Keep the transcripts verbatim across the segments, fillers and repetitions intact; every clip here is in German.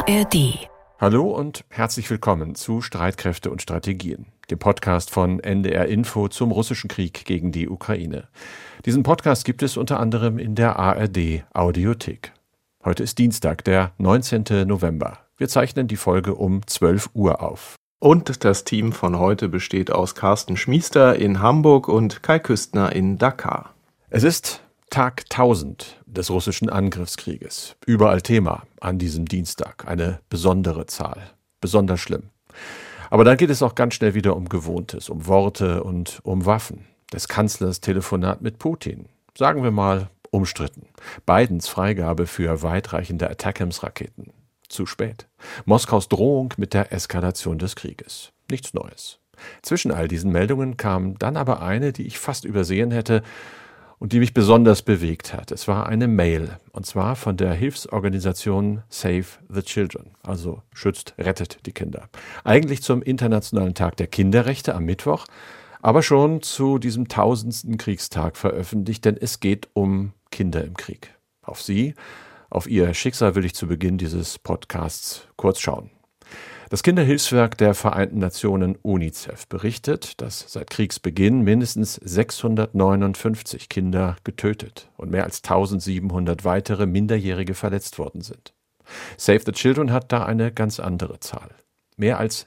A R D. Hallo und herzlich willkommen zu Streitkräfte und Strategien, dem Podcast von N D R Info zum russischen Krieg gegen die Ukraine. Diesen Podcast gibt es unter anderem in der A R D Audiothek. Heute ist Dienstag, der neunzehnten November. Wir zeichnen die Folge um zwölf Uhr auf. Und das Team von heute besteht aus Carsten Schmiester in Hamburg und Kai Küstner in Dakar. Es ist Tag tausend des russischen Angriffskrieges. Überall Thema an diesem Dienstag. Eine besondere Zahl. Besonders schlimm. Aber dann geht es auch ganz schnell wieder um Gewohntes, um Worte und um Waffen. Des Kanzlers Telefonat mit Putin. Sagen wir mal umstritten. Bidens Freigabe für weitreichende Attackams-Raketen. Zu spät. Moskaus Drohung mit der Eskalation des Krieges. Nichts Neues. Zwischen all diesen Meldungen kam dann aber eine, die ich fast übersehen hätte und die mich besonders bewegt hat. Es war eine Mail, und zwar von der Hilfsorganisation Save the Children, also schützt, rettet die Kinder. Eigentlich zum Internationalen Tag der Kinderrechte am Mittwoch, aber schon zu diesem tausendsten Kriegstag veröffentlicht, denn es geht um Kinder im Krieg. Auf sie, auf ihr Schicksal will ich zu Beginn dieses Podcasts kurz schauen. Das Kinderhilfswerk der Vereinten Nationen UNICEF berichtet, dass seit Kriegsbeginn mindestens sechshundertneunundfünfzig Kinder getötet und mehr als eintausendsiebenhundert weitere Minderjährige verletzt worden sind. Save the Children hat da eine ganz andere Zahl. Mehr als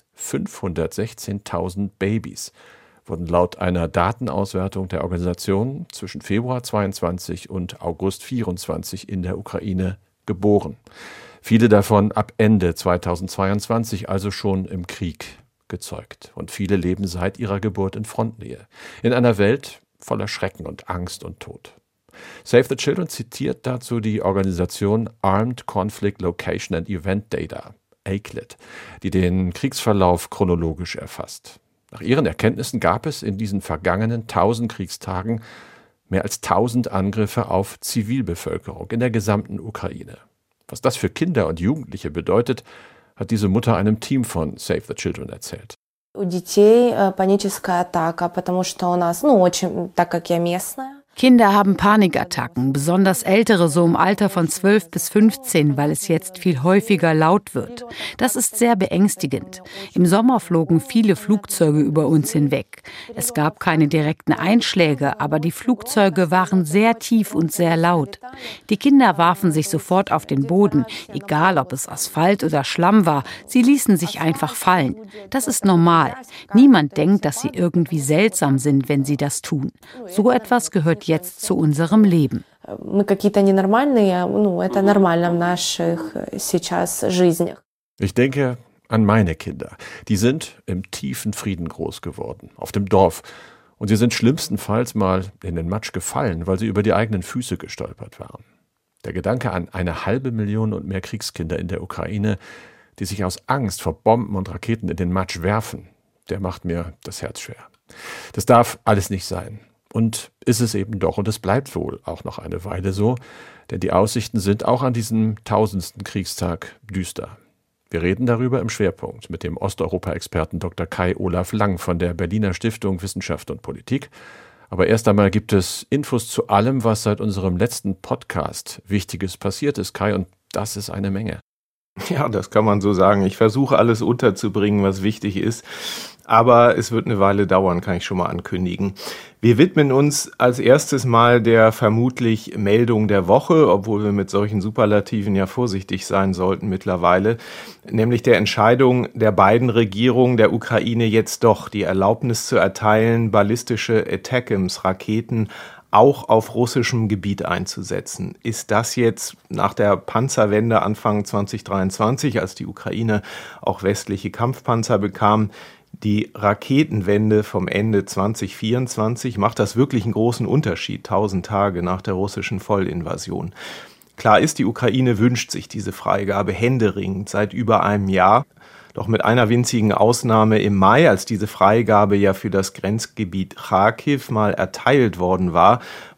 fünfhundertsechzehntausend Babys wurden laut einer Datenauswertung der Organisation zwischen Februar zweiundzwanzig und August vierundzwanzig in der Ukraine geboren. Viele davon ab Ende zweitausendzweiundzwanzig, also schon im Krieg, gezeugt. Und viele leben seit ihrer Geburt in Frontnähe. In einer Welt voller Schrecken und Angst und Tod. Save the Children zitiert dazu die Organisation Armed Conflict Location and Event Data, A C L E D, die den Kriegsverlauf chronologisch erfasst. Nach ihren Erkenntnissen gab es in diesen vergangenen tausend Kriegstagen mehr als tausend Angriffe auf Zivilbevölkerung in der gesamten Ukraine. Was das für Kinder und Jugendliche bedeutet, hat diese Mutter einem Team von Save the Children erzählt. У детей паническая атака, потому что у нас, ну, очень, так как я местная. Kinder haben Panikattacken, besonders Ältere so im Alter von zwölf bis fünfzehn, weil es jetzt viel häufiger laut wird. Das ist sehr beängstigend. Im Sommer flogen viele Flugzeuge über uns hinweg. Es gab keine direkten Einschläge, aber die Flugzeuge waren sehr tief und sehr laut. Die Kinder warfen sich sofort auf den Boden, egal ob es Asphalt oder Schlamm war. Sie ließen sich einfach fallen. Das ist normal. Niemand denkt, dass sie irgendwie seltsam sind, wenn sie das tun. So etwas gehört jetzt zu unserem Leben. Ich denke an meine Kinder. Die sind im tiefen Frieden groß geworden, auf dem Dorf. Und sie sind schlimmstenfalls mal in den Matsch gefallen, weil sie über die eigenen Füße gestolpert waren. Der Gedanke an eine halbe Million und mehr Kriegskinder in der Ukraine, die sich aus Angst vor Bomben und Raketen in den Matsch werfen, der macht mir das Herz schwer. Das darf alles nicht sein. Und ist es eben doch, und es bleibt wohl auch noch eine Weile so, denn die Aussichten sind auch an diesem tausendsten Kriegstag düster. Wir reden darüber im Schwerpunkt mit dem Osteuropa-Experten Doktor Kai Olaf Lang von der Berliner Stiftung Wissenschaft und Politik. Aber erst einmal gibt es Infos zu allem, was seit unserem letzten Podcast Wichtiges passiert ist, Kai, und das ist eine Menge. Ja, das kann man so sagen. Ich versuche alles unterzubringen, was wichtig ist. Aber es wird eine Weile dauern, kann ich schon mal ankündigen. Wir widmen uns als erstes mal der vermutlich Meldung der Woche, obwohl wir mit solchen Superlativen ja vorsichtig sein sollten mittlerweile, nämlich der Entscheidung der beiden Regierungen der Ukraine jetzt doch die Erlaubnis zu erteilen, ballistische Attackams-Raketen auch auf russischem Gebiet einzusetzen. Ist das jetzt nach der Panzerwende Anfang zweitausenddreiundzwanzig, als die Ukraine auch westliche Kampfpanzer bekam, die Raketenwende vom Ende zweitausendvierundzwanzig, macht das wirklich einen großen Unterschied, tausend Tage nach der russischen Vollinvasion? Klar ist, die Ukraine wünscht sich diese Freigabe händeringend seit über einem Jahr. Doch mit einer winzigen Ausnahme im Mai, als diese Freigabe ja für das Grenzgebiet Charkiw mal erteilt worden war,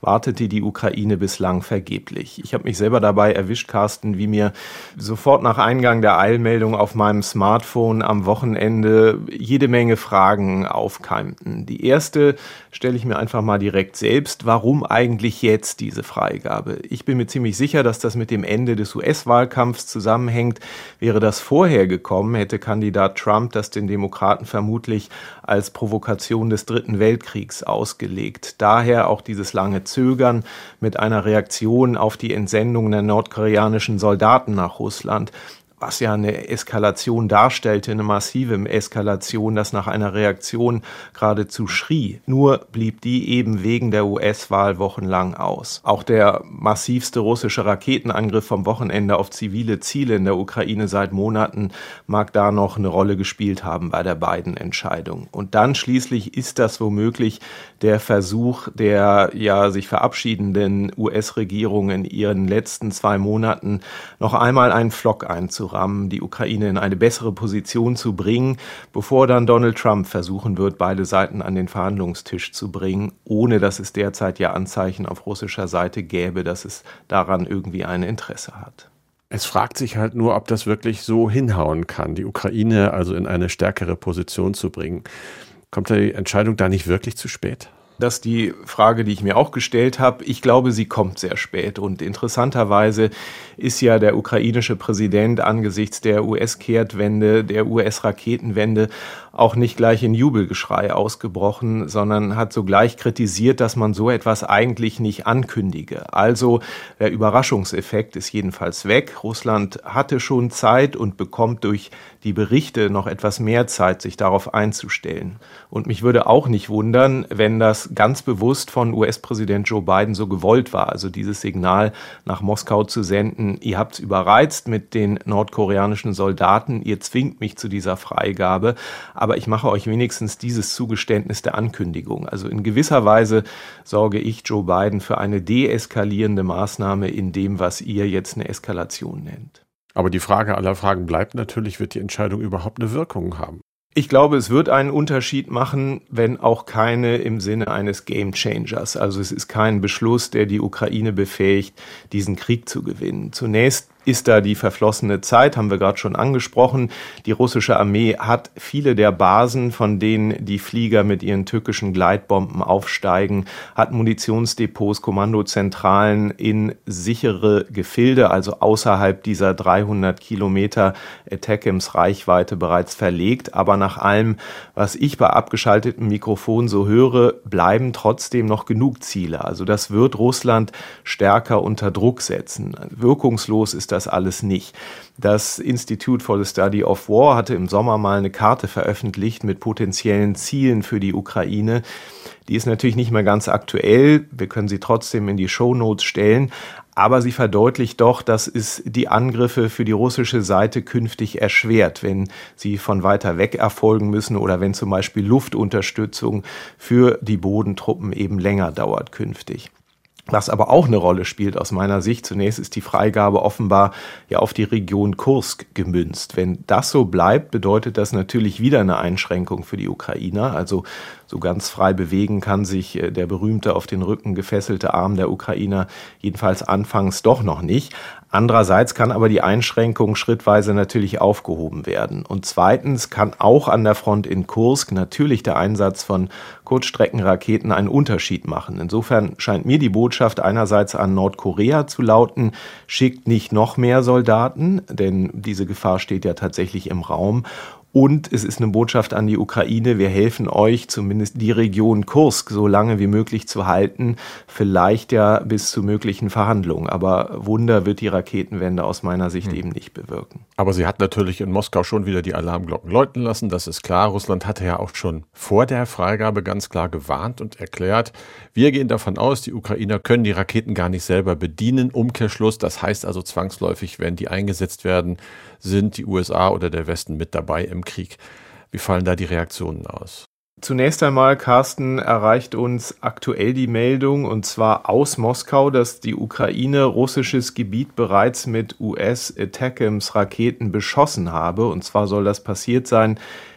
wartete die Ukraine bislang vergeblich. Ich habe mich selber dabei erwischt, Carsten, wie mir sofort nach Eingang der Eilmeldung auf meinem Smartphone am Wochenende jede Menge Fragen aufkeimten. Die erste stelle ich mir einfach mal direkt selbst. Warum eigentlich jetzt diese Freigabe? Ich bin mir ziemlich sicher, dass das mit dem Ende des U S-Wahlkampfs zusammenhängt. Wäre das vorher gekommen, hätte Kandidat Trump das den Demokraten vermutlich als Provokation des Dritten Weltkriegs ausgelegt. Daher auch dieses lange Zögern mit einer Reaktion auf die Entsendung der nordkoreanischen Soldaten nach Russland, was ja eine Eskalation darstellte, eine massive Eskalation, das nach einer Reaktion geradezu schrie. Nur blieb die eben wegen der U S-Wahl wochenlang aus. Auch der massivste russische Raketenangriff vom Wochenende auf zivile Ziele in der Ukraine seit Monaten mag da noch eine Rolle gespielt haben bei der Biden-Entscheidung. Und dann schließlich ist das womöglich der Versuch der ja sich verabschiedenden U S-Regierung in ihren letzten zwei Monaten noch einmal einen Pflock einzureißen, die Ukraine in eine bessere Position zu bringen, bevor dann Donald Trump versuchen wird, beide Seiten an den Verhandlungstisch zu bringen, ohne dass es derzeit ja Anzeichen auf russischer Seite gäbe, dass es daran irgendwie ein Interesse hat. Es fragt sich halt nur, ob das wirklich so hinhauen kann, die Ukraine also in eine stärkere Position zu bringen. Kommt die Entscheidung da nicht wirklich zu spät? Das ist die Frage, die ich mir auch gestellt habe. Ich glaube, sie kommt sehr spät. Und interessanterweise ist ja der ukrainische Präsident angesichts der U S-Kehrtwende, der U S-Raketenwende auch nicht gleich in Jubelgeschrei ausgebrochen, sondern hat sogleich kritisiert, dass man so etwas eigentlich nicht ankündige. Also der Überraschungseffekt ist jedenfalls weg. Russland hatte schon Zeit und bekommt durch die Berichte noch etwas mehr Zeit, sich darauf einzustellen. Und mich würde auch nicht wundern, wenn das ganz bewusst von U S-Präsident Joe Biden so gewollt war, also dieses Signal nach Moskau zu senden, ihr habt's überreizt mit den nordkoreanischen Soldaten, ihr zwingt mich zu dieser Freigabe, aber ich mache euch wenigstens dieses Zugeständnis der Ankündigung. Also in gewisser Weise sorge ich Joe Biden für eine deeskalierende Maßnahme in dem, was ihr jetzt eine Eskalation nennt. Aber die Frage aller Fragen bleibt natürlich, wird die Entscheidung überhaupt eine Wirkung haben? Ich glaube, es wird einen Unterschied machen, wenn auch keine im Sinne eines Game-Changers. Also es ist kein Beschluss, der die Ukraine befähigt, diesen Krieg zu gewinnen. Zunächst ist da die verflossene Zeit, haben wir gerade schon angesprochen. Die russische Armee hat viele der Basen, von denen die Flieger mit ihren türkischen Gleitbomben aufsteigen, hat Munitionsdepots, Kommandozentralen in sichere Gefilde, also außerhalb dieser dreihundert Kilometer Attackams Reichweite bereits verlegt. Aber nach allem, was ich bei abgeschaltetem Mikrofon so höre, bleiben trotzdem noch genug Ziele. Also das wird Russland stärker unter Druck setzen. Wirkungslos ist das alles nicht. Das Institute for the Study of War hatte im Sommer mal eine Karte veröffentlicht mit potenziellen Zielen für die Ukraine. Die ist natürlich nicht mehr ganz aktuell. Wir können sie trotzdem in die Shownotes stellen. Aber sie verdeutlicht doch, dass es die Angriffe für die russische Seite künftig erschwert, wenn sie von weiter weg erfolgen müssen oder wenn zum Beispiel Luftunterstützung für die Bodentruppen eben länger dauert künftig. Was aber auch eine Rolle spielt aus meiner Sicht, zunächst ist die Freigabe offenbar ja auf die Region Kursk gemünzt. Wenn das so bleibt, bedeutet das natürlich wieder eine Einschränkung für die Ukrainer. Also so ganz frei bewegen kann sich der berühmte auf den Rücken gefesselte Arm der Ukrainer jedenfalls anfangs doch noch nicht. Andererseits kann aber die Einschränkung schrittweise natürlich aufgehoben werden. Und zweitens kann auch an der Front in Kursk natürlich der Einsatz von Kurzstreckenraketen einen Unterschied machen. Insofern scheint mir die Botschaft einerseits an Nordkorea zu lauten, schickt nicht noch mehr Soldaten, denn diese Gefahr steht ja tatsächlich im Raum. Und es ist eine Botschaft an die Ukraine, wir helfen euch, zumindest die Region Kursk so lange wie möglich zu halten, vielleicht ja bis zu möglichen Verhandlungen. Aber Wunder wird die Raketenwende aus meiner Sicht hm. eben nicht bewirken. Aber sie hat natürlich in Moskau schon wieder die Alarmglocken läuten lassen, das ist klar. Russland hatte ja auch schon vor der Freigabe ganz klar gewarnt und erklärt, wir gehen davon aus, die Ukrainer können die Raketen gar nicht selber bedienen. Umkehrschluss, das heißt also zwangsläufig, wenn die eingesetzt werden, sind die U S A oder der Westen mit dabei im Krieg. Wie fallen da die Reaktionen aus? Zunächst einmal, Carsten, erreicht uns aktuell die Meldung, und zwar aus Moskau, dass die Ukraine russisches Gebiet bereits mit U S-Attackams-Raketen beschossen habe. Und zwar soll das passiert sein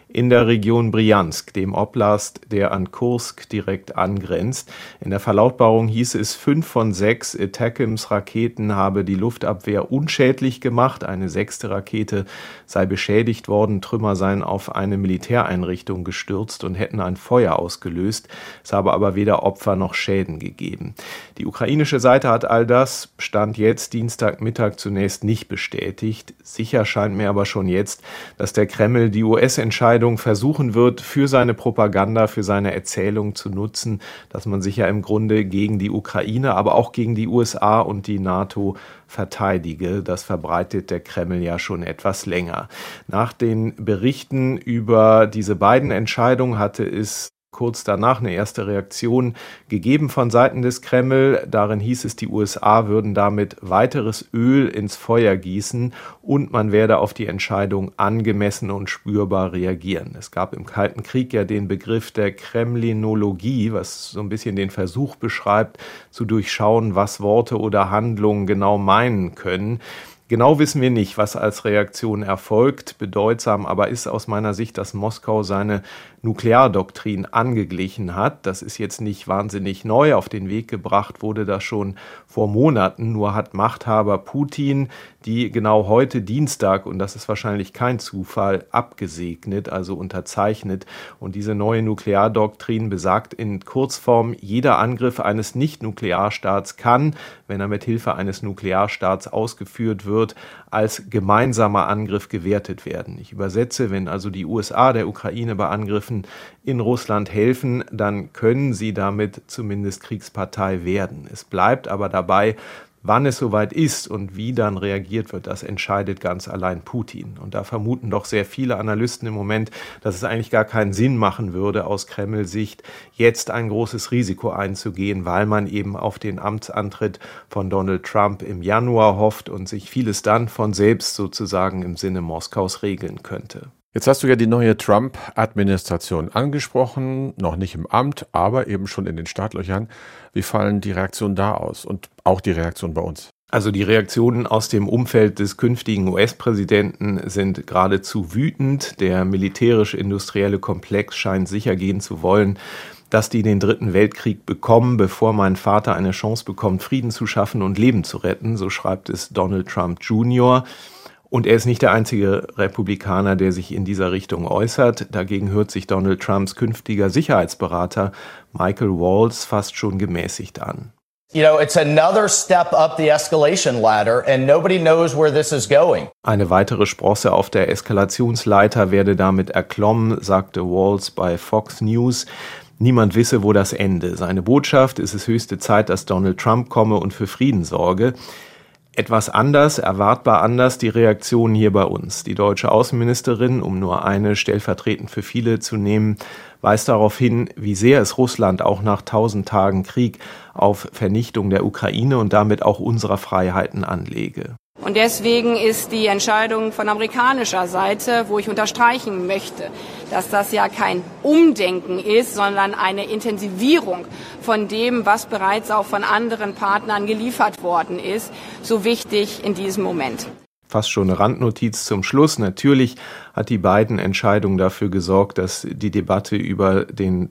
in der Region Brjansk, dem Oblast, der an Kursk direkt angrenzt. In der Verlautbarung hieß es, fünf von sechs Atacms-Raketen habe die Luftabwehr unschädlich gemacht. Eine sechste Rakete sei beschädigt worden, Trümmer seien auf eine Militäreinrichtung gestürzt und hätten ein Feuer ausgelöst. Es habe aber weder Opfer noch Schäden gegeben. Die ukrainische Seite hat all das, Stand jetzt Dienstagmittag, zunächst nicht bestätigt. Sicher scheint mir aber schon jetzt, dass der Kreml die U S-Entscheidung versuchen wird, für seine Propaganda, für seine Erzählung zu nutzen, dass man sich ja im Grunde gegen die Ukraine, aber auch gegen die U S A und die NATO verteidige. Das verbreitet der Kreml ja schon etwas länger. Nach den Berichten über diese beiden Entscheidungen hatte es kurz danach eine erste Reaktion gegeben von Seiten des Kreml. Darin hieß es, die U S A würden damit weiteres Öl ins Feuer gießen und man werde auf die Entscheidung angemessen und spürbar reagieren. Es gab im Kalten Krieg ja den Begriff der Kremlinologie, was so ein bisschen den Versuch beschreibt, zu durchschauen, was Worte oder Handlungen genau meinen können. Genau wissen wir nicht, was als Reaktion erfolgt. Bedeutsam aber ist aus meiner Sicht, dass Moskau seine Nukleardoktrin angeglichen hat. Das ist jetzt nicht wahnsinnig neu. Auf den Weg gebracht wurde das schon vor Monaten. Nur hat Machthaber Putin die genau heute Dienstag, und das ist wahrscheinlich kein Zufall, abgesegnet, also unterzeichnet. Und diese neue Nukleardoktrin besagt in Kurzform, jeder Angriff eines Nicht-Nuklearstaats kann, wenn er mit Hilfe eines Nuklearstaats ausgeführt wird, als gemeinsamer Angriff gewertet werden. Ich übersetze, wenn also die U S A der Ukraine bei Angriffen in Russland helfen, dann können sie damit zumindest Kriegspartei werden. Es bleibt aber dabei, wann es soweit ist und wie dann reagiert wird, das entscheidet ganz allein Putin. Und da vermuten doch sehr viele Analysten im Moment, dass es eigentlich gar keinen Sinn machen würde, aus Kreml-Sicht jetzt ein großes Risiko einzugehen, weil man eben auf den Amtsantritt von Donald Trump im Januar hofft und sich vieles dann von selbst sozusagen im Sinne Moskaus regeln könnte. Jetzt hast du ja die neue Trump-Administration angesprochen, noch nicht im Amt, aber eben schon in den Startlöchern. Wie fallen die Reaktionen da aus und auch die Reaktion bei uns? Also die Reaktionen aus dem Umfeld des künftigen U S-Präsidenten sind geradezu wütend. Der militärisch-industrielle Komplex scheint sichergehen zu wollen, dass die den Dritten Weltkrieg bekommen, bevor mein Vater eine Chance bekommt, Frieden zu schaffen und Leben zu retten. So schreibt es Donald Trump Junior Und er ist nicht der einzige Republikaner, der sich in dieser Richtung äußert. Dagegen hört sich Donald Trumps künftiger Sicherheitsberater Michael Waltz fast schon gemäßigt an. You know, it's another step up the escalation ladder and nobody knows where this is going. Eine weitere Sprosse auf der Eskalationsleiter werde damit erklommen, sagte Waltz bei Fox News. Niemand wisse, wo das Ende. Seine Botschaft: Es ist höchste Zeit, dass Donald Trump komme und für Frieden sorge. Etwas anders, erwartbar anders, die Reaktion hier bei uns. Die deutsche Außenministerin, um nur eine stellvertretend für viele zu nehmen, weist darauf hin, wie sehr es Russland auch nach tausend Tagen Krieg auf Vernichtung der Ukraine und damit auch unserer Freiheiten anlege. Und deswegen ist die Entscheidung von amerikanischer Seite, wo ich unterstreichen möchte, dass das ja kein Umdenken ist, sondern eine Intensivierung von dem, was bereits auch von anderen Partnern geliefert worden ist, so wichtig in diesem Moment. Fast schon eine Randnotiz zum Schluss. Natürlich hat die beiden Entscheidungen dafür gesorgt, dass die Debatte über den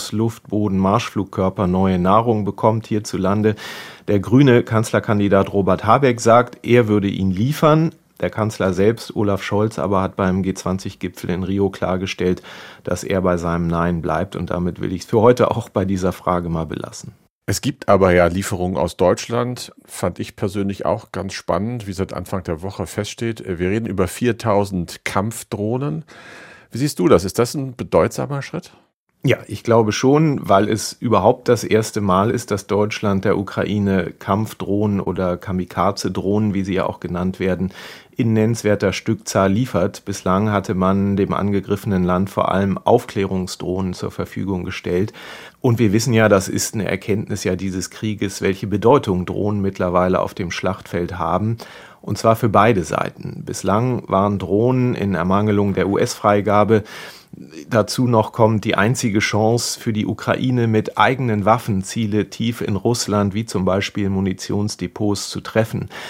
Taurus-Luftboden-Marschflugkörper neue Nahrung bekommt hierzulande. Der grüne Kanzlerkandidat Robert Habeck sagt, er würde ihn liefern. Der Kanzler selbst, Olaf Scholz, aber hat beim G zwanzig Gipfel in Rio klargestellt, dass er bei seinem Nein bleibt. Und damit will ich es für heute auch bei dieser Frage mal belassen. Es gibt aber ja Lieferungen aus Deutschland, fand ich persönlich auch ganz spannend, wie seit Anfang der Woche feststeht. Wir reden über viertausend Kampfdrohnen. Wie siehst du das? Ist das ein bedeutsamer Schritt? Ja, ich glaube schon, weil es überhaupt das erste Mal ist, dass Deutschland der Ukraine Kampfdrohnen oder Kamikaze-Drohnen, wie sie ja auch genannt werden, in nennenswerter Stückzahl liefert. Bislang hatte man dem angegriffenen Land vor allem Aufklärungsdrohnen zur Verfügung gestellt. Und wir wissen ja, das ist eine Erkenntnis ja dieses Krieges, welche Bedeutung Drohnen mittlerweile auf dem Schlachtfeld haben. Und zwar für beide Seiten. Bislang waren Drohnen in Ermangelung der U S-Freigabe. Dazu noch kommt die einzige Chance für die Ukraine, mit eigenen Waffen Ziele tief in Russland, wie zum Beispiel Munitionsdepots, zu treffen.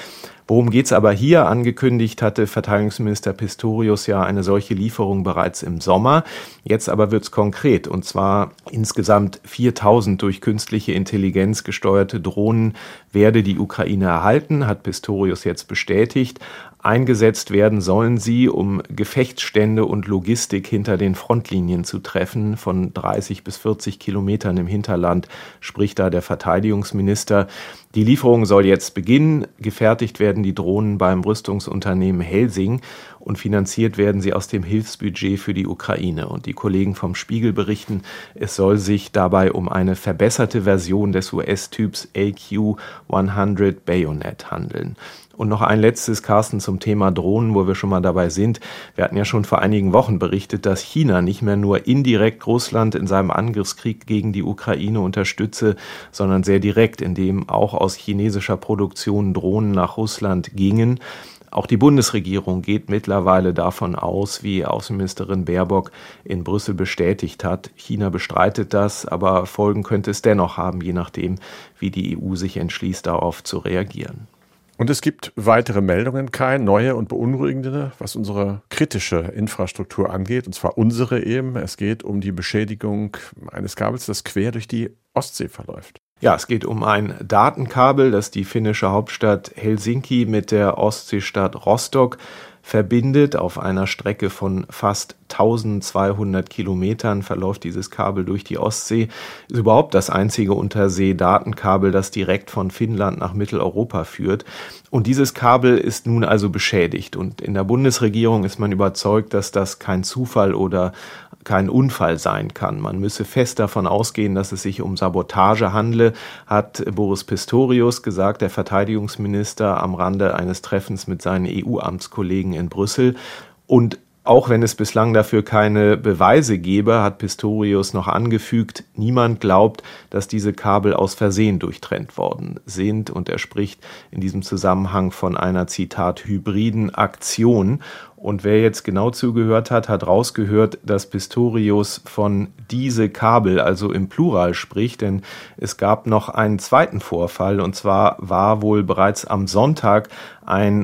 Worum geht's aber hier? Angekündigt hatte Verteidigungsminister Pistorius ja eine solche Lieferung bereits im Sommer. Jetzt aber wird's konkret, und zwar insgesamt viertausend durch künstliche Intelligenz gesteuerte Drohnen werde die Ukraine erhalten, hat Pistorius jetzt bestätigt. Eingesetzt werden sollen sie, um Gefechtsstände und Logistik hinter den Frontlinien zu treffen. Von dreißig bis vierzig Kilometern im Hinterland spricht da der Verteidigungsminister. Die Lieferung soll jetzt beginnen. Gefertigt werden die Drohnen beim Rüstungsunternehmen Helsing und finanziert werden sie aus dem Hilfsbudget für die Ukraine. Und die Kollegen vom Spiegel berichten, es soll sich dabei um eine verbesserte Version des U S-Typs A Q hundert Bayonet handeln. Und noch ein letztes, Carsten, zum Thema Drohnen, wo wir schon mal dabei sind. Wir hatten ja schon vor einigen Wochen berichtet, dass China nicht mehr nur indirekt Russland in seinem Angriffskrieg gegen die Ukraine unterstütze, sondern sehr direkt, indem auch aus chinesischer Produktion Drohnen nach Russland gingen. Auch die Bundesregierung geht mittlerweile davon aus, wie Außenministerin Baerbock in Brüssel bestätigt hat. China bestreitet das, aber Folgen könnte es dennoch haben, je nachdem, wie die E U sich entschließt, darauf zu reagieren. Und es gibt weitere Meldungen, Kai, neue und beunruhigende, was unsere kritische Infrastruktur angeht, und zwar unsere eben. Es geht um die Beschädigung eines Kabels, das quer durch die Ostsee verläuft. Ja, es geht um ein Datenkabel, das die finnische Hauptstadt Helsinki mit der Ostseestadt Rostock verbindet. Auf einer Strecke von fast eintausendzweihundert Kilometern verläuft dieses Kabel durch die Ostsee. Ist überhaupt das einzige Untersee-Datenkabel, das direkt von Finnland nach Mitteleuropa führt. Und dieses Kabel ist nun also beschädigt. Und in der Bundesregierung ist man überzeugt, dass das kein Zufall oder kein Unfall sein kann. Man müsse fest davon ausgehen, dass es sich um Sabotage handle, hat Boris Pistorius gesagt, der Verteidigungsminister, am Rande eines Treffens mit seinen E U-Amtskollegen in Brüssel. Und auch wenn es bislang dafür keine Beweise gebe, hat Pistorius noch angefügt, niemand glaubt, dass diese Kabel aus Versehen durchtrennt worden sind. Und er spricht in diesem Zusammenhang von einer, Zitat, hybriden Aktion. Und wer jetzt genau zugehört hat, hat rausgehört, dass Pistorius von diese Kabel, also im Plural spricht, denn es gab noch einen zweiten Vorfall, und zwar war wohl bereits am Sonntag ein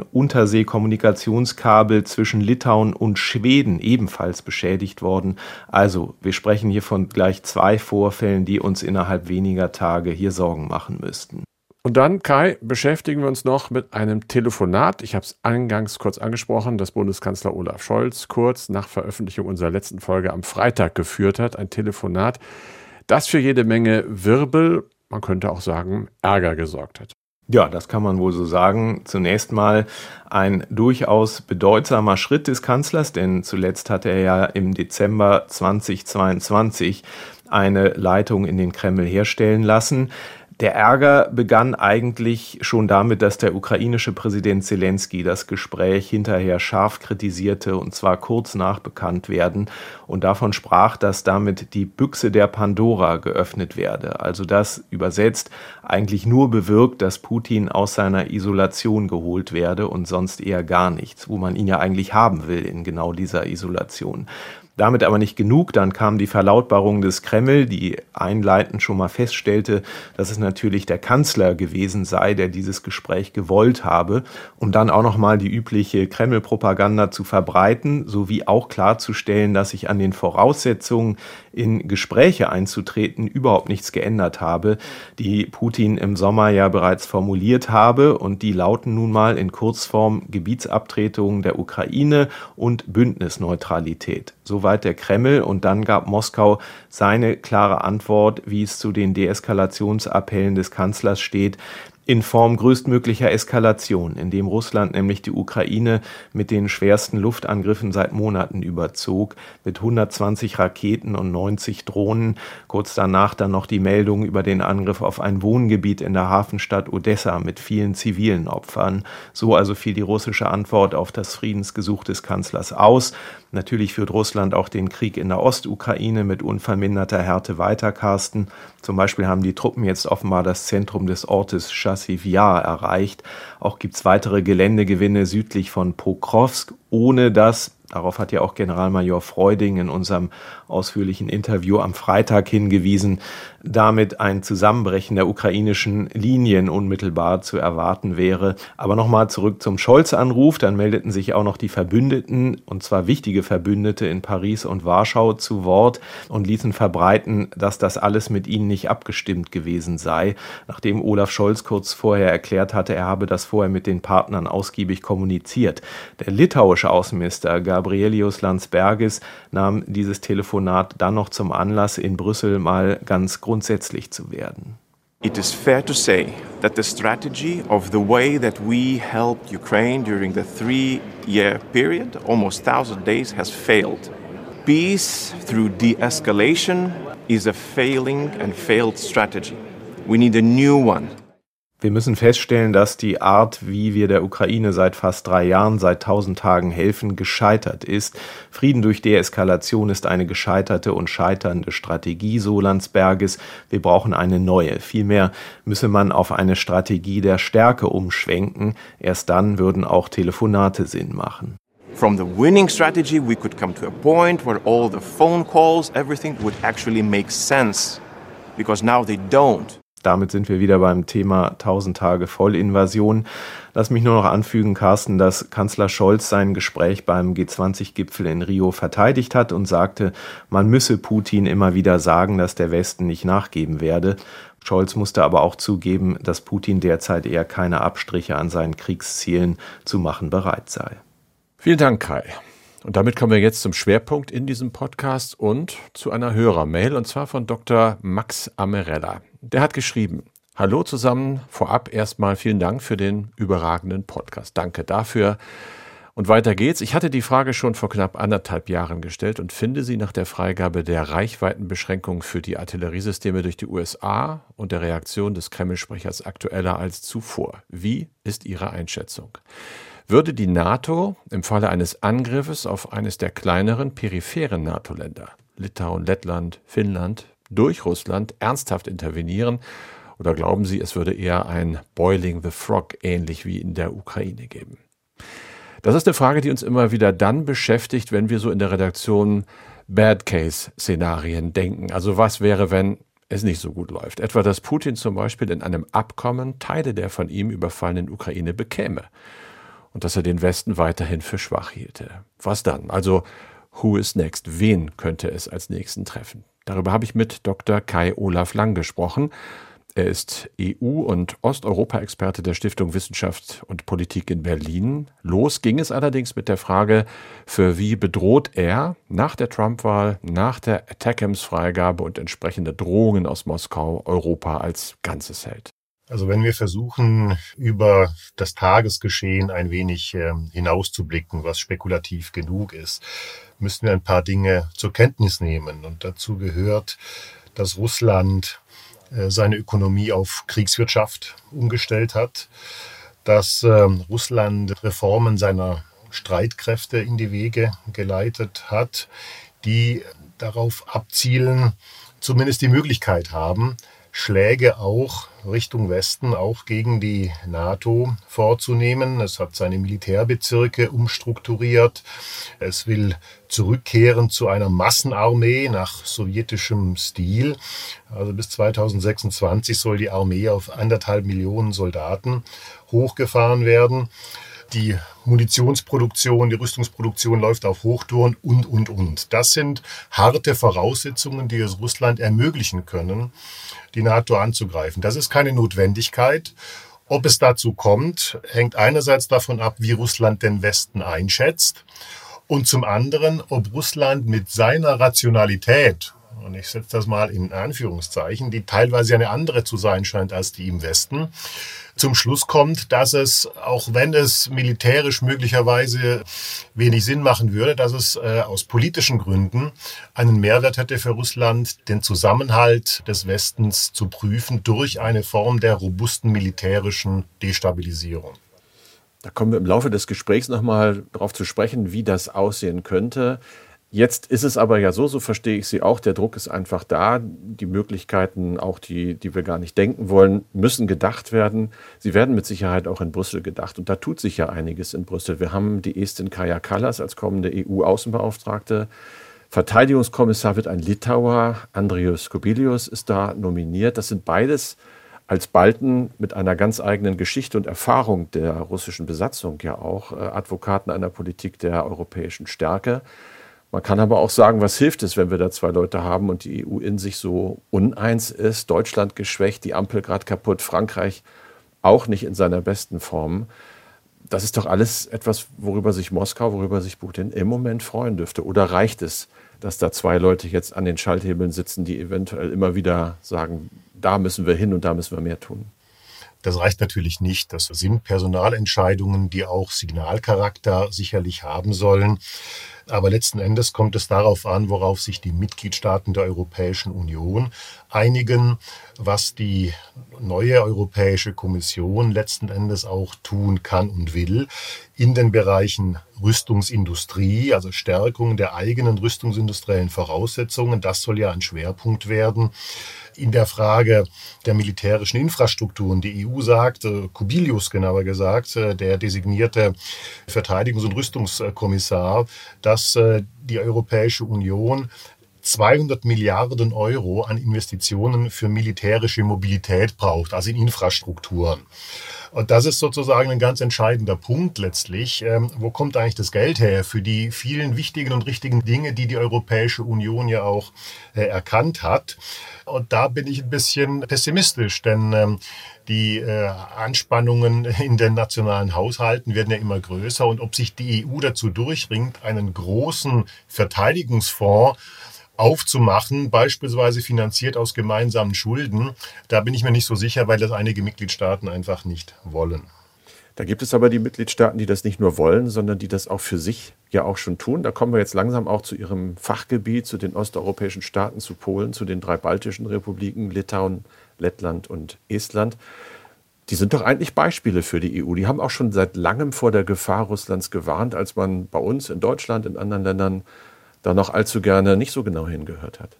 Unterseekommunikationskabel zwischen Litauen und Schweden ebenfalls beschädigt worden. Also wir sprechen hier von gleich zwei Vorfällen, die uns innerhalb weniger Tage hier Sorgen machen müssten. Und dann, Kai, beschäftigen wir uns noch mit einem Telefonat. Ich habe es eingangs kurz angesprochen, das Bundeskanzler Olaf Scholz kurz nach Veröffentlichung unserer letzten Folge am Freitag geführt hat. Ein Telefonat, das für jede Menge Wirbel, man könnte auch sagen, Ärger gesorgt hat. Ja, das kann man wohl so sagen. Zunächst mal ein durchaus bedeutsamer Schritt des Kanzlers, denn zuletzt hatte er ja im Dezember zweitausendzweiundzwanzig eine Leitung in den Kreml herstellen lassen. Der Ärger begann eigentlich schon damit, dass der ukrainische Präsident Zelensky das Gespräch hinterher scharf kritisierte, und zwar kurz nach Bekanntwerden, und davon sprach, dass damit die Büchse der Pandora geöffnet werde. Also das übersetzt eigentlich nur bewirkt, dass Putin aus seiner Isolation geholt werde und sonst eher gar nichts, wo man ihn ja eigentlich haben will in genau dieser Isolation. Damit aber nicht genug, dann kam die Verlautbarung des Kreml, die einleitend schon mal feststellte, dass es natürlich der Kanzler gewesen sei, der dieses Gespräch gewollt habe, um dann auch nochmal die übliche Kreml-Propaganda zu verbreiten, sowie auch klarzustellen, dass sich an den Voraussetzungen, in Gespräche einzutreten, überhaupt nichts geändert habe, die Putin im Sommer ja bereits formuliert habe, und die lauten nun mal in Kurzform Gebietsabtretung der Ukraine und Bündnisneutralität. Soweit der Kreml, und dann gab Moskau seine klare Antwort, wie es zu den Deeskalationsappellen des Kanzlers steht, in Form größtmöglicher Eskalation, indem Russland nämlich die Ukraine mit den schwersten Luftangriffen seit Monaten überzog, mit hundertzwanzig Raketen und neunzig Drohnen. Kurz danach dann noch die Meldung über den Angriff auf ein Wohngebiet in der Hafenstadt Odessa mit vielen zivilen Opfern. So also fiel die russische Antwort auf das Friedensgesuch des Kanzlers aus. Natürlich führt Russland auch den Krieg in der Ostukraine mit unverminderter Härte weiter, Carsten. Zum Beispiel haben die Truppen jetzt offenbar das Zentrum des Ortes Chasiv Yar erreicht. Auch gibt es weitere Geländegewinne südlich von Pokrovsk, ohne dass Darauf hat ja auch Generalmajor Freuding in unserem ausführlichen Interview am Freitag hingewiesen, damit ein Zusammenbrechen der ukrainischen Linien unmittelbar zu erwarten wäre. Aber nochmal zurück zum Scholz-Anruf. Dann meldeten sich auch noch die Verbündeten, und zwar wichtige Verbündete in Paris und Warschau, zu Wort und ließen verbreiten, dass das alles mit ihnen nicht abgestimmt gewesen sei, nachdem Olaf Scholz kurz vorher erklärt hatte, er habe das vorher mit den Partnern ausgiebig kommuniziert. Der litauische Außenminister Gabrielius Landsbergis nahm dieses Telefonat dann noch zum Anlass, in Brüssel mal ganz grundsätzlich zu werden. It is fair to say that the strategy of the way that we helped Ukraine during the three-year period, almost one thousand days, has failed. Peace through de-escalation is a failing and failed strategy. We need a new one. Wir müssen feststellen, dass die Art, wie wir der Ukraine seit fast drei Jahren, seit tausend Tagen helfen, gescheitert ist. Frieden durch Deeskalation ist eine gescheiterte und scheiternde Strategie, so Landsbergis. Wir brauchen eine neue. Vielmehr müsse man auf eine Strategie der Stärke umschwenken. Erst dann würden auch Telefonate Sinn machen. From the winning strategy, we could come to a point where all the phone calls, everything would actually make sense. Because now they don't. Damit sind wir wieder beim Thema tausend Tage Vollinvasion. Lass mich nur noch anfügen, Carsten, dass Kanzler Scholz sein Gespräch beim G zwanzig Gipfel in Rio verteidigt hat und sagte, man müsse Putin immer wieder sagen, dass der Westen nicht nachgeben werde. Scholz musste aber auch zugeben, dass Putin derzeit eher keine Abstriche an seinen Kriegszielen zu machen bereit sei. Vielen Dank, Kai. Und damit kommen wir jetzt zum Schwerpunkt in diesem Podcast und zu einer Hörermail, und zwar von Doktor Max Amerella. Der hat geschrieben: Hallo zusammen, vorab erstmal vielen Dank für den überragenden Podcast. Danke dafür. Und weiter geht's. Ich hatte die Frage schon vor knapp anderthalb Jahren gestellt und finde sie nach der Freigabe der Reichweitenbeschränkung für die Artilleriesysteme durch die U S A und der Reaktion des Kreml-Sprechers aktueller als zuvor. Wie ist Ihre Einschätzung? Würde die NATO im Falle eines Angriffes auf eines der kleineren, peripheren NATO-Länder, Litauen, Lettland, Finnland, durch Russland ernsthaft intervenieren? Oder glauben Sie, es würde eher ein Boiling the Frog ähnlich wie in der Ukraine geben? Das ist eine Frage, die uns immer wieder dann beschäftigt, wenn wir so in der Redaktion Bad-Case-Szenarien denken. Also was wäre, wenn es nicht so gut läuft? Etwa, dass Putin zum Beispiel in einem Abkommen Teile der von ihm überfallenen Ukraine bekäme. Und dass er den Westen weiterhin für schwach hielte. Was dann? Also, who is next? Wen könnte es als nächsten treffen? Darüber habe ich mit Doktor Kai Olaf Lang gesprochen. Er ist E U- und Osteuropa-Experte der Stiftung Wissenschaft und Politik in Berlin. Los ging es allerdings mit der Frage, für wie bedroht er nach der Trump-Wahl, nach der Attackams-Freigabe und entsprechende Drohungen aus Moskau Europa als Ganzes hält. Also wenn wir versuchen, über das Tagesgeschehen ein wenig äh, hinauszublicken, was spekulativ genug ist, müssen wir ein paar Dinge zur Kenntnis nehmen. Und dazu gehört, dass Russland äh, seine Ökonomie auf Kriegswirtschaft umgestellt hat, dass äh, Russland Reformen seiner Streitkräfte in die Wege geleitet hat, die darauf abzielen, zumindest die Möglichkeit haben, Schläge auch Richtung Westen, auch gegen die NATO vorzunehmen. Es hat seine Militärbezirke umstrukturiert. Es will zurückkehren zu einer Massenarmee nach sowjetischem Stil. Also bis zweitausendsechsundzwanzig soll die Armee auf anderthalb Millionen Soldaten hochgefahren werden. Die Munitionsproduktion, die Rüstungsproduktion läuft auf Hochtouren und, und, und. Das sind harte Voraussetzungen, die es Russland ermöglichen können, die NATO anzugreifen. Das ist keine Notwendigkeit. Ob es dazu kommt, hängt einerseits davon ab, wie Russland den Westen einschätzt und zum anderen, ob Russland mit seiner Rationalität, und ich setze das mal in Anführungszeichen, die teilweise eine andere zu sein scheint als die im Westen, zum Schluss kommt, dass es, auch wenn es militärisch möglicherweise wenig Sinn machen würde, dass es äh, aus politischen Gründen einen Mehrwert hätte für Russland, den Zusammenhalt des Westens zu prüfen durch eine Form der robusten militärischen Destabilisierung. Da kommen wir im Laufe des Gesprächs nochmal darauf zu sprechen, wie das aussehen könnte. Jetzt ist es aber ja so, so verstehe ich Sie auch, der Druck ist einfach da. Die Möglichkeiten, auch die, die wir gar nicht denken wollen, müssen gedacht werden. Sie werden mit Sicherheit auch in Brüssel gedacht. Und da tut sich ja einiges in Brüssel. Wir haben die Estin Kaja Kallas als kommende E U-Außenbeauftragte. Verteidigungskommissar wird ein Litauer. Andrius Kubilius ist da nominiert. Das sind beides als Balten mit einer ganz eigenen Geschichte und Erfahrung der russischen Besatzung ja auch äh, Advokaten einer Politik der europäischen Stärke. Man kann aber auch sagen, was hilft es, wenn wir da zwei Leute haben und die E U in sich so uneins ist, Deutschland geschwächt, die Ampel gerade kaputt, Frankreich auch nicht in seiner besten Form. Das ist doch alles etwas, worüber sich Moskau, worüber sich Putin im Moment freuen dürfte. Oder reicht es, dass da zwei Leute jetzt an den Schalthebeln sitzen, die eventuell immer wieder sagen, da müssen wir hin und da müssen wir mehr tun? Das reicht natürlich nicht. Das sind Personalentscheidungen, die auch Signalcharakter sicherlich haben sollen. Aber letzten Endes kommt es darauf an, worauf sich die Mitgliedstaaten der Europäischen Union einigen, was die neue Europäische Kommission letzten Endes auch tun kann und will in den Bereichen Rüstungsindustrie, also Stärkung der eigenen rüstungsindustriellen Voraussetzungen. Das soll ja ein Schwerpunkt werden. In der Frage der militärischen Infrastrukturen. Die E U sagt, äh, Kubilius genauer gesagt, äh, der designierte Verteidigungs- und Rüstungskommissar, dass äh, die Europäische Union zweihundert Milliarden Euro an Investitionen für militärische Mobilität braucht, also in Infrastrukturen. Und das ist sozusagen ein ganz entscheidender Punkt letztlich. Ähm, wo kommt eigentlich das Geld her für die vielen wichtigen und richtigen Dinge, die die Europäische Union ja auch äh, erkannt hat? Und da bin ich ein bisschen pessimistisch, denn ähm, die äh, Anspannungen in den nationalen Haushalten werden ja immer größer. Und ob sich die E U dazu durchringt, einen großen Verteidigungsfonds aufzumachen, beispielsweise finanziert aus gemeinsamen Schulden, da bin ich mir nicht so sicher, weil das einige Mitgliedstaaten einfach nicht wollen. Da gibt es aber die Mitgliedstaaten, die das nicht nur wollen, sondern die das auch für sich ja auch schon tun. Da kommen wir jetzt langsam auch zu Ihrem Fachgebiet, zu den osteuropäischen Staaten, zu Polen, zu den drei baltischen Republiken, Litauen, Lettland und Estland. Die sind doch eigentlich Beispiele für die E U. Die haben auch schon seit langem vor der Gefahr Russlands gewarnt, als man bei uns in Deutschland, in anderen Ländern da noch allzu gerne nicht so genau hingehört hat.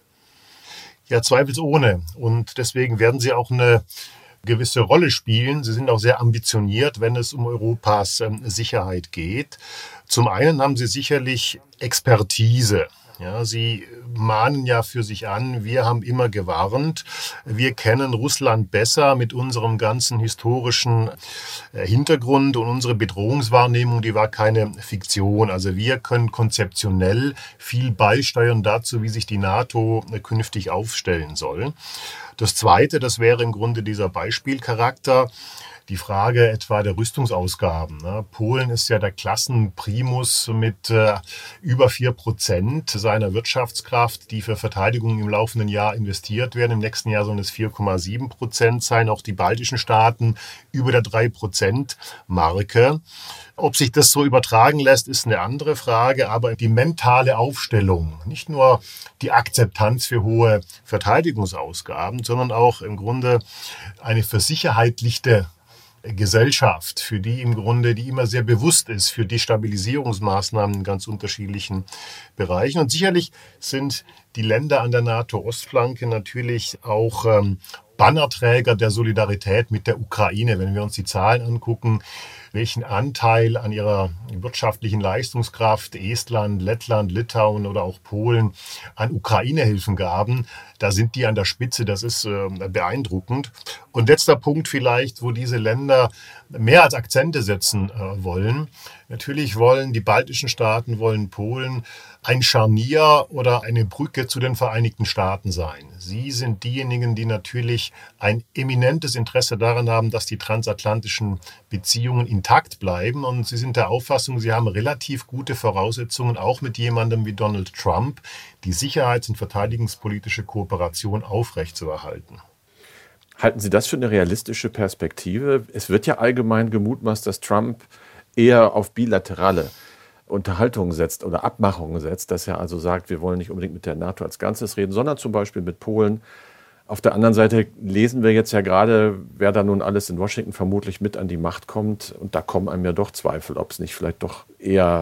Ja, zweifelsohne. Und deswegen werden sie auch eine gewisse Rolle spielen. Sie sind auch sehr ambitioniert, wenn es um Europas ähm, Sicherheit geht. Zum einen haben sie sicherlich Expertise. Ja, sie mahnen ja für sich an, wir haben immer gewarnt, wir kennen Russland besser mit unserem ganzen historischen Hintergrund und unsere Bedrohungswahrnehmung, die war keine Fiktion. Also wir können konzeptionell viel beisteuern dazu, wie sich die NATO künftig aufstellen soll. Das Zweite, das wäre im Grunde dieser Beispielcharakter. Die Frage etwa der Rüstungsausgaben. Polen ist ja der Klassenprimus mit äh, über vier Prozent seiner Wirtschaftskraft, die für Verteidigung im laufenden Jahr investiert werden. Im nächsten Jahr sollen es vier Komma sieben Prozent sein. Auch die baltischen Staaten über der drei Prozent Marke. Ob sich das so übertragen lässt, ist eine andere Frage. Aber die mentale Aufstellung, nicht nur die Akzeptanz für hohe Verteidigungsausgaben, sondern auch im Grunde eine versicherheitlichte Gesellschaft, für die im Grunde, die immer sehr bewusst ist für Destabilisierungsmaßnahmen in ganz unterschiedlichen Bereichen. Und sicherlich sind die Länder an der NATO-Ostflanke natürlich auch ähm, Bannerträger der Solidarität mit der Ukraine. Wenn wir uns die Zahlen angucken, welchen Anteil an ihrer wirtschaftlichen Leistungskraft Estland, Lettland, Litauen oder auch Polen an Ukraine-Hilfen gaben, da sind die an der Spitze, das ist äh, beeindruckend. Und letzter Punkt vielleicht, wo diese Länder mehr als Akzente setzen äh, wollen. Natürlich wollen die baltischen Staaten, wollen Polen ein Scharnier oder eine Brücke zu den Vereinigten Staaten sein. Sie sind diejenigen, die natürlich ein eminentes Interesse daran haben, dass die transatlantischen Beziehungen intakt bleiben. Und sie sind der Auffassung, sie haben relativ gute Voraussetzungen, auch mit jemandem wie Donald Trump, die sicherheits- und verteidigungspolitische Kooperation aufrechtzuerhalten. Halten Sie das für eine realistische Perspektive? Es wird ja allgemein gemutmaßt, dass Trump eher auf bilaterale Unterhaltungen setzt oder Abmachungen setzt, dass er also sagt, wir wollen nicht unbedingt mit der NATO als Ganzes reden, sondern zum Beispiel mit Polen. Auf der anderen Seite lesen wir jetzt ja gerade, wer da nun alles in Washington vermutlich mit an die Macht kommt. Und da kommen einem ja doch Zweifel, ob es nicht vielleicht doch eher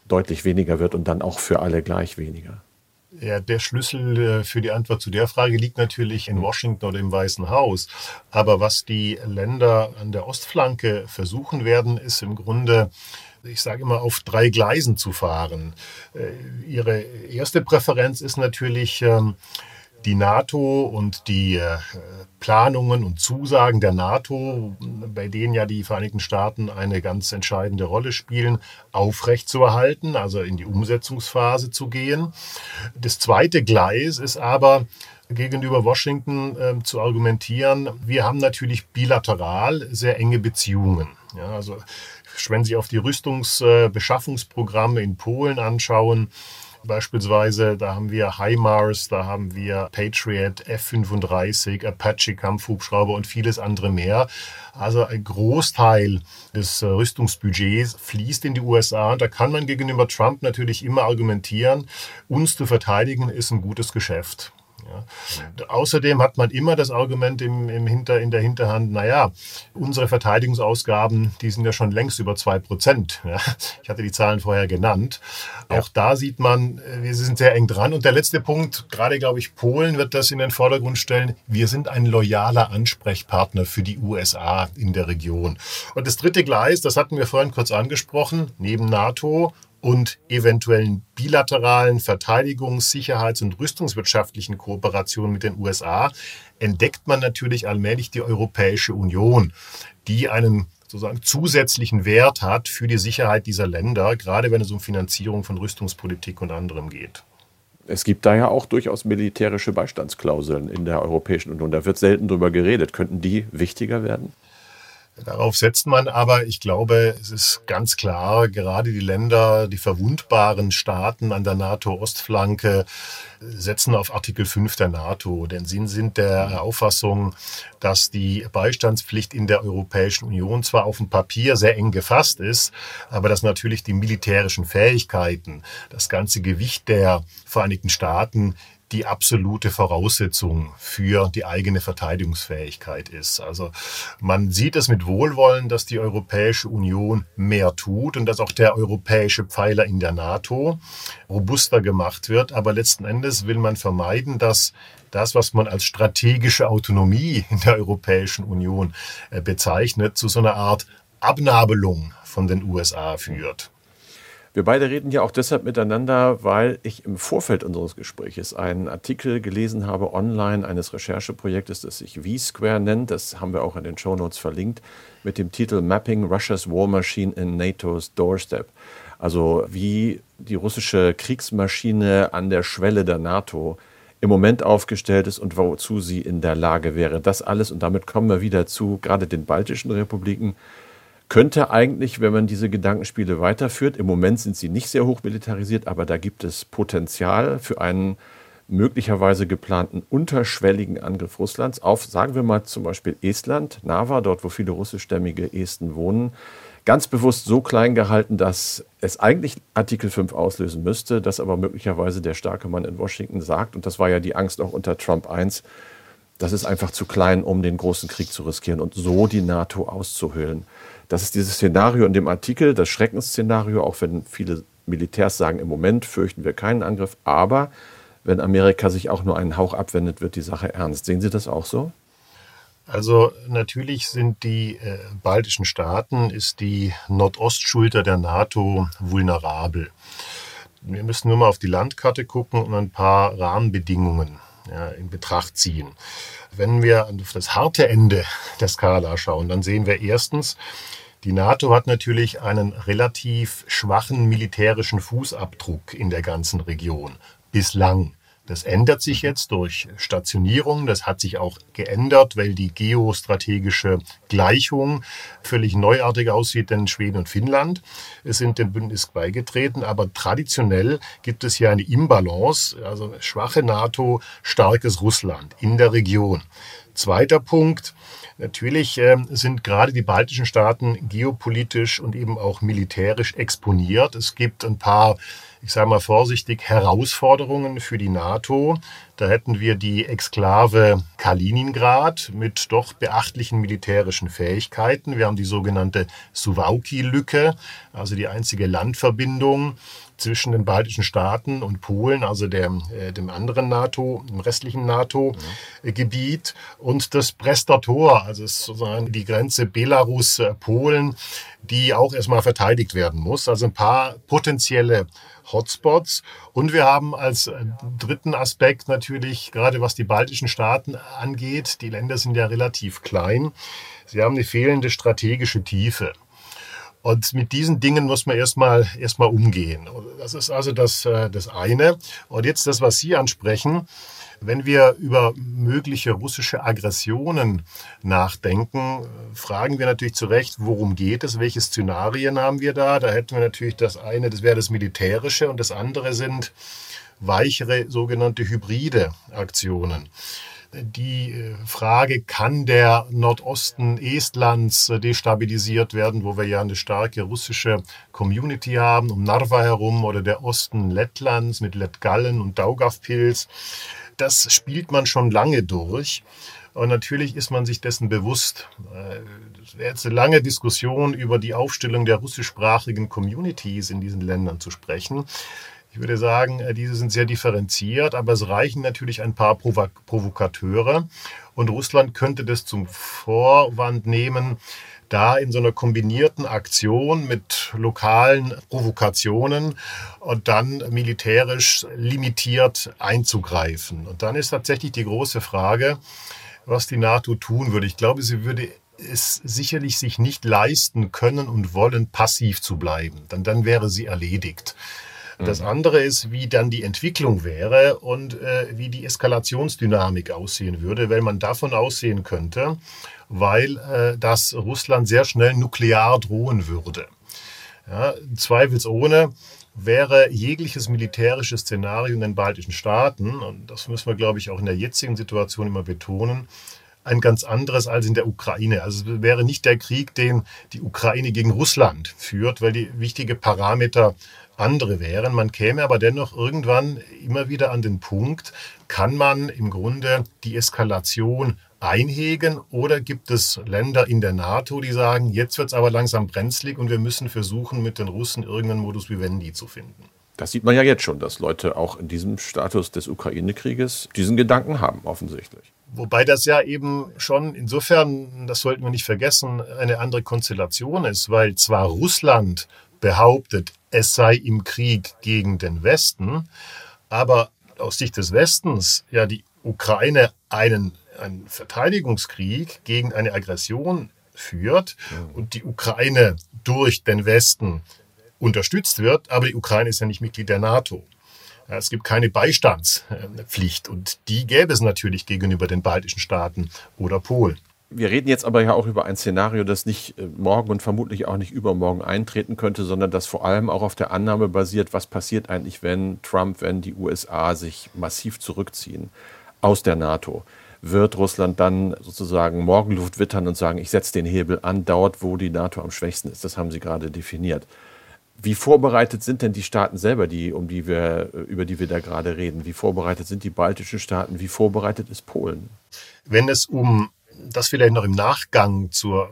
deutlich weniger wird und dann auch für alle gleich weniger? Ja, der Schlüssel für die Antwort zu der Frage liegt natürlich in Washington oder im Weißen Haus. Aber was die Länder an der Ostflanke versuchen werden, ist im Grunde, ich sage immer, auf drei Gleisen zu fahren. Ihre erste Präferenz ist natürlich die NATO und die äh, Planungen und Zusagen der NATO, bei denen ja die Vereinigten Staaten eine ganz entscheidende Rolle spielen, aufrechtzuerhalten, also in die Umsetzungsphase zu gehen. Das zweite Gleis ist aber gegenüber Washington äh, zu argumentieren, wir haben natürlich bilateral sehr enge Beziehungen. Ja, also wenn Sie auf die Rüstungsbeschaffungsprogramme in Polen anschauen, beispielsweise, da haben wir HIMARS, da haben wir Patriot, F fünfunddreißig, Apache Kampfhubschrauber und vieles andere mehr. Also ein Großteil des Rüstungsbudgets fließt in die U S A. Und da kann man gegenüber Trump natürlich immer argumentieren, uns zu verteidigen ist ein gutes Geschäft. Ja. Außerdem hat man immer das Argument im, im Hinter, in der Hinterhand, naja, unsere Verteidigungsausgaben, die sind ja schon längst über zwei Prozent. Ja. Ich hatte die Zahlen vorher genannt. Ja. Auch da sieht man, wir sind sehr eng dran. Und der letzte Punkt, gerade glaube ich, Polen wird das in den Vordergrund stellen. Wir sind ein loyaler Ansprechpartner für die U S A in der Region. Und das dritte Gleis, das hatten wir vorhin kurz angesprochen, neben NATO und eventuellen bilateralen Verteidigungs-, Sicherheits- und rüstungswirtschaftlichen Kooperationen mit den U S A entdeckt man natürlich allmählich die Europäische Union, die einen sozusagen zusätzlichen Wert hat für die Sicherheit dieser Länder, gerade wenn es um Finanzierung von Rüstungspolitik und anderem geht. Es gibt da ja auch durchaus militärische Beistandsklauseln in der Europäischen Union. Da wird selten drüber geredet. Könnten die wichtiger werden? Darauf setzt man aber, ich glaube, es ist ganz klar, gerade die Länder, die verwundbaren Staaten an der NATO-Ostflanke setzen auf Artikel fünf der NATO. Denn sie sind der Auffassung, dass die Beistandspflicht in der Europäischen Union zwar auf dem Papier sehr eng gefasst ist, aber dass natürlich die militärischen Fähigkeiten, das ganze Gewicht der Vereinigten Staaten die absolute Voraussetzung für die eigene Verteidigungsfähigkeit ist. Also man sieht es mit Wohlwollen, dass die Europäische Union mehr tut und dass auch der europäische Pfeiler in der NATO robuster gemacht wird. Aber letzten Endes will man vermeiden, dass das, was man als strategische Autonomie in der Europäischen Union bezeichnet, zu so einer Art Abnabelung von den U S A führt. Wir beide reden ja auch deshalb miteinander, weil ich im Vorfeld unseres Gesprächs einen Artikel gelesen habe online eines Rechercheprojektes, das sich V-Square nennt. Das haben wir auch in den Shownotes verlinkt, mit dem Titel Mapping Russia's War Machine in NATO's Doorstep. Also wie die russische Kriegsmaschine an der Schwelle der NATO im Moment aufgestellt ist und wozu sie in der Lage wäre. Das alles, und damit kommen wir wieder zu gerade den baltischen Republiken, könnte eigentlich, wenn man diese Gedankenspiele weiterführt, im Moment sind sie nicht sehr hoch militarisiert, aber da gibt es Potenzial für einen möglicherweise geplanten unterschwelligen Angriff Russlands auf, sagen wir mal zum Beispiel Estland, Narva, dort wo viele russischstämmige Esten wohnen, ganz bewusst so klein gehalten, dass es eigentlich Artikel fünf auslösen müsste, das aber möglicherweise der starke Mann in Washington sagt, und das war ja die Angst auch unter Trump eins, das ist einfach zu klein, um den großen Krieg zu riskieren und so die NATO auszuhöhlen. Das ist dieses Szenario in dem Artikel, das Schreckensszenario, auch wenn viele Militärs sagen, im Moment fürchten wir keinen Angriff, aber wenn Amerika sich auch nur einen Hauch abwendet, wird die Sache ernst. Sehen Sie das auch so? Also natürlich sind die äh, baltischen Staaten, ist die Nordostschulter der NATO vulnerabel. Wir müssen nur mal auf die Landkarte gucken und ein paar Rahmenbedingungen ja, in Betracht ziehen. Wenn wir auf das harte Ende der Skala schauen, dann sehen wir erstens, die NATO hat natürlich einen relativ schwachen militärischen Fußabdruck in der ganzen Region. Bislang. Das ändert sich jetzt durch Stationierung. Das hat sich auch geändert, weil die geostrategische Gleichung völlig neuartig aussieht, denn Schweden und Finnland sind dem Bündnis beigetreten. Aber traditionell gibt es hier eine Imbalance, also schwache NATO, starkes Russland in der Region. Zweiter Punkt. Natürlich äh, sind gerade die baltischen Staaten geopolitisch und eben auch militärisch exponiert. Es gibt ein paar, ich sage mal vorsichtig, Herausforderungen für die NATO. Da hätten wir die Exklave Kaliningrad mit doch beachtlichen militärischen Fähigkeiten. Wir haben die sogenannte Suwałki-Lücke, also die einzige Landverbindung zwischen den baltischen Staaten und Polen, also der, äh, dem anderen NATO, dem restlichen NATO-Gebiet. Und das Brester Tor, also sozusagen die Grenze Belarus-Polen, die auch erstmal verteidigt werden muss. Also ein paar potenzielle Hotspots. Und wir haben als dritten Aspekt natürlich, gerade was die baltischen Staaten angeht, die Länder sind ja relativ klein, sie haben eine fehlende strategische Tiefe. Und mit diesen Dingen muss man erstmal erstmal umgehen. Das ist also das, das eine. Und jetzt das, was Sie ansprechen. Wenn wir über mögliche russische Aggressionen nachdenken, fragen wir natürlich zu Recht, worum geht es? Welche Szenarien haben wir da? Da hätten wir natürlich das eine, das wäre das Militärische, und das andere sind weichere sogenannte hybride Aktionen. Die Frage, kann der Nordosten Estlands destabilisiert werden, wo wir ja eine starke russische Community haben, um Narva herum, oder der Osten Lettlands mit Lettgallen und Daugavpils. Das spielt man schon lange durch. Und natürlich ist man sich dessen bewusst. Es wäre jetzt eine lange Diskussion über die Aufstellung der russischsprachigen Communities in diesen Ländern zu sprechen. Ich würde sagen, diese sind sehr differenziert, aber es reichen natürlich ein paar Provo- Provokateure. Und Russland könnte das zum Vorwand nehmen, da in so einer kombinierten Aktion mit lokalen Provokationen und dann militärisch limitiert einzugreifen. Und dann ist tatsächlich die große Frage, was die NATO tun würde. Ich glaube, sie würde es sicherlich sich nicht leisten können und wollen, passiv zu bleiben. Dann, dann wäre sie erledigt. Das andere ist, wie dann die Entwicklung wäre und äh, wie die Eskalationsdynamik aussehen würde, wenn man davon aussehen könnte, weil äh, das Russland sehr schnell nuklear drohen würde. Ja, zweifelsohne wäre jegliches militärisches Szenario in den baltischen Staaten, und das müssen wir, glaube ich, auch in der jetzigen Situation immer betonen, ein ganz anderes als in der Ukraine. Also es wäre nicht der Krieg, den die Ukraine gegen Russland führt, weil die wichtige Parameter andere wären. Man käme aber dennoch irgendwann immer wieder an den Punkt, kann man im Grunde die Eskalation einhegen, oder gibt es Länder in der NATO, die sagen, jetzt wird es aber langsam brenzlig und wir müssen versuchen, mit den Russen irgendeinen Modus vivendi zu finden. Das sieht man ja jetzt schon, dass Leute auch in diesem Status des Ukraine-Krieges diesen Gedanken haben, offensichtlich. Wobei das ja eben schon insofern, das sollten wir nicht vergessen, eine andere Konstellation ist, weil zwar Russland behauptet, es sei im Krieg gegen den Westen, aber aus Sicht des Westens ja die Ukraine einen, einen Verteidigungskrieg gegen eine Aggression führt und die Ukraine durch den Westen unterstützt wird, aber die Ukraine ist ja nicht Mitglied der NATO. Es gibt keine Beistandspflicht, und die gäbe es natürlich gegenüber den baltischen Staaten oder Polen. Wir reden jetzt aber ja auch über ein Szenario, das nicht morgen und vermutlich auch nicht übermorgen eintreten könnte, sondern das vor allem auch auf der Annahme basiert, was passiert eigentlich, wenn Trump, wenn die U S A sich massiv zurückziehen aus der NATO. Wird Russland dann sozusagen Morgenluft wittern und sagen, ich setze den Hebel an, dort, wo die NATO am schwächsten ist? Das haben Sie gerade definiert. Wie vorbereitet sind denn die Staaten selber, die, um die wir, über die wir da gerade reden? Wie vorbereitet sind die baltischen Staaten? Wie vorbereitet ist Polen? Wenn es um das vielleicht noch im Nachgang zur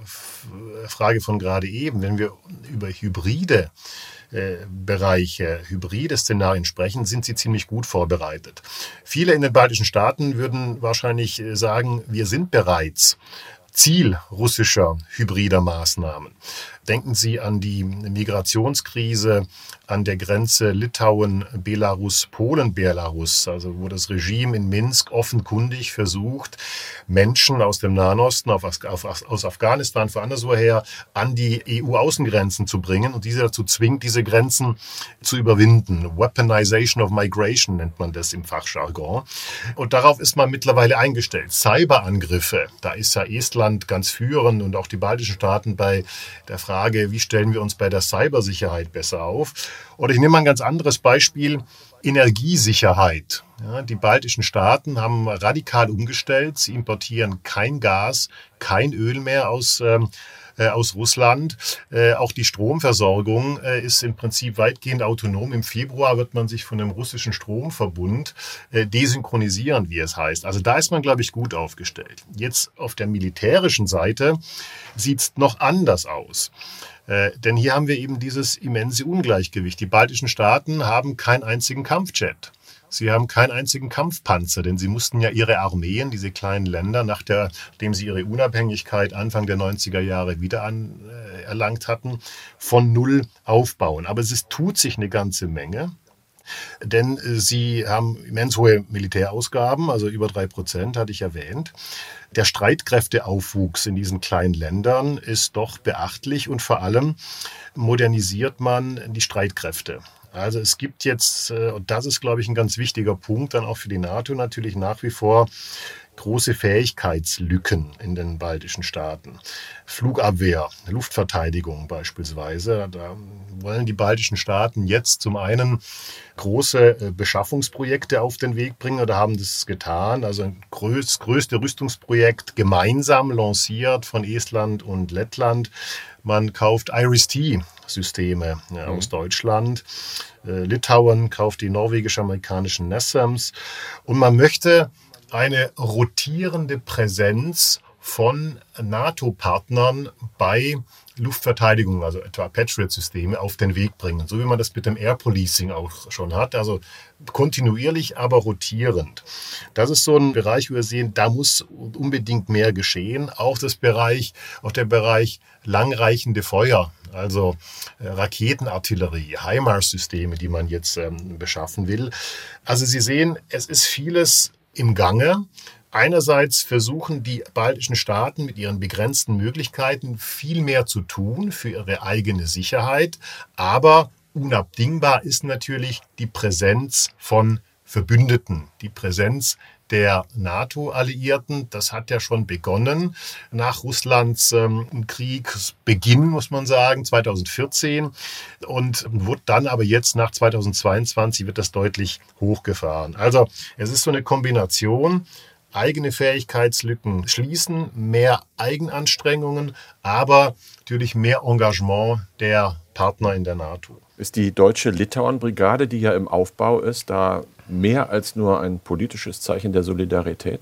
Frage von gerade eben, wenn wir über hybride äh, Bereiche, hybride Szenarien sprechen, sind sie ziemlich gut vorbereitet. Viele in den baltischen Staaten würden wahrscheinlich sagen, wir sind bereits Ziel russischer hybrider Maßnahmen. Denken Sie an die Migrationskrise an der Grenze Litauen, Belarus, Polen, Belarus, also wo das Regime in Minsk offenkundig versucht, Menschen aus dem Nahen Osten, auf, auf, aus Afghanistan, von anderswoher an die E U-Außengrenzen zu bringen und diese dazu zwingt, diese Grenzen zu überwinden. Weaponization of Migration nennt man das im Fachjargon. Und darauf ist man mittlerweile eingestellt. Cyberangriffe, da ist ja Estland ganz führend und auch die baltischen Staaten bei der Frage, wie stellen wir uns bei der Cybersicherheit besser auf? Oder ich nehme mal ein ganz anderes Beispiel, Energiesicherheit. Ja, die baltischen Staaten haben radikal umgestellt. Sie importieren kein Gas, kein Öl mehr aus ähm, äh, aus Russland. Äh, auch die Stromversorgung äh, ist im Prinzip weitgehend autonom. Im Februar wird man sich von dem russischen Stromverbund äh, desynchronisieren, wie es heißt. Also da ist man, glaube ich, gut aufgestellt. Jetzt auf der militärischen Seite sieht es noch anders aus. Äh, denn hier haben wir eben dieses immense Ungleichgewicht. Die baltischen Staaten haben keinen einzigen Kampfjet. Sie haben keinen einzigen Kampfpanzer, denn sie mussten ja ihre Armeen, diese kleinen Länder, nachdem sie ihre Unabhängigkeit Anfang der neunziger Jahre wieder an, äh, erlangt hatten, von Null aufbauen. Aber es ist, tut sich eine ganze Menge. Denn äh, sie haben immens hohe Militärausgaben, also über drei Prozent, hatte ich erwähnt. Der Streitkräfteaufwuchs in diesen kleinen Ländern ist doch beachtlich und vor allem modernisiert man die Streitkräfte. Also es gibt jetzt, und das ist, glaube ich, ein ganz wichtiger Punkt, dann auch für die NATO natürlich nach wie vor große Fähigkeitslücken in den baltischen Staaten. Flugabwehr, Luftverteidigung beispielsweise. Da wollen die baltischen Staaten jetzt zum einen große Beschaffungsprojekte auf den Weg bringen oder haben das getan. Also ein größ, größte Rüstungsprojekt gemeinsam lanciert von Estland und Lettland. Man kauft Iris-T-Systeme ja, aus mhm. Deutschland. Äh, Litauen kauft die norwegisch-amerikanischen NASAMS. Und man möchte eine rotierende Präsenz von NATO-Partnern bei Luftverteidigung, also etwa Patriot-Systeme, auf den Weg bringen. So wie man das mit dem Air Policing auch schon hat. Also kontinuierlich, aber rotierend. Das ist so ein Bereich, wo wir sehen, da muss unbedingt mehr geschehen. Auch das Bereich, auch der Bereich langreichende Feuer, also äh, Raketenartillerie, HIMARS-Systeme, die man jetzt ähm, beschaffen will. Also Sie sehen, es ist vieles im Gange. Einerseits versuchen die baltischen Staaten mit ihren begrenzten Möglichkeiten viel mehr zu tun für ihre eigene Sicherheit, aber unabdingbar ist natürlich die Präsenz von Verbündeten, die Präsenz der NATO-Alliierten. Das hat ja schon begonnen nach Russlands ähm, Kriegsbeginn, muss man sagen, zweitausendvierzehn. Und wird dann aber jetzt nach zweitausendzweiundzwanzig wird das deutlich hochgefahren. Also es ist so eine Kombination. Eigene Fähigkeitslücken schließen, mehr Eigenanstrengungen, aber natürlich mehr Engagement der Partner in der NATO. Ist die deutsche Litauen-Brigade, die ja im Aufbau ist, da mehr als nur ein politisches Zeichen der Solidarität?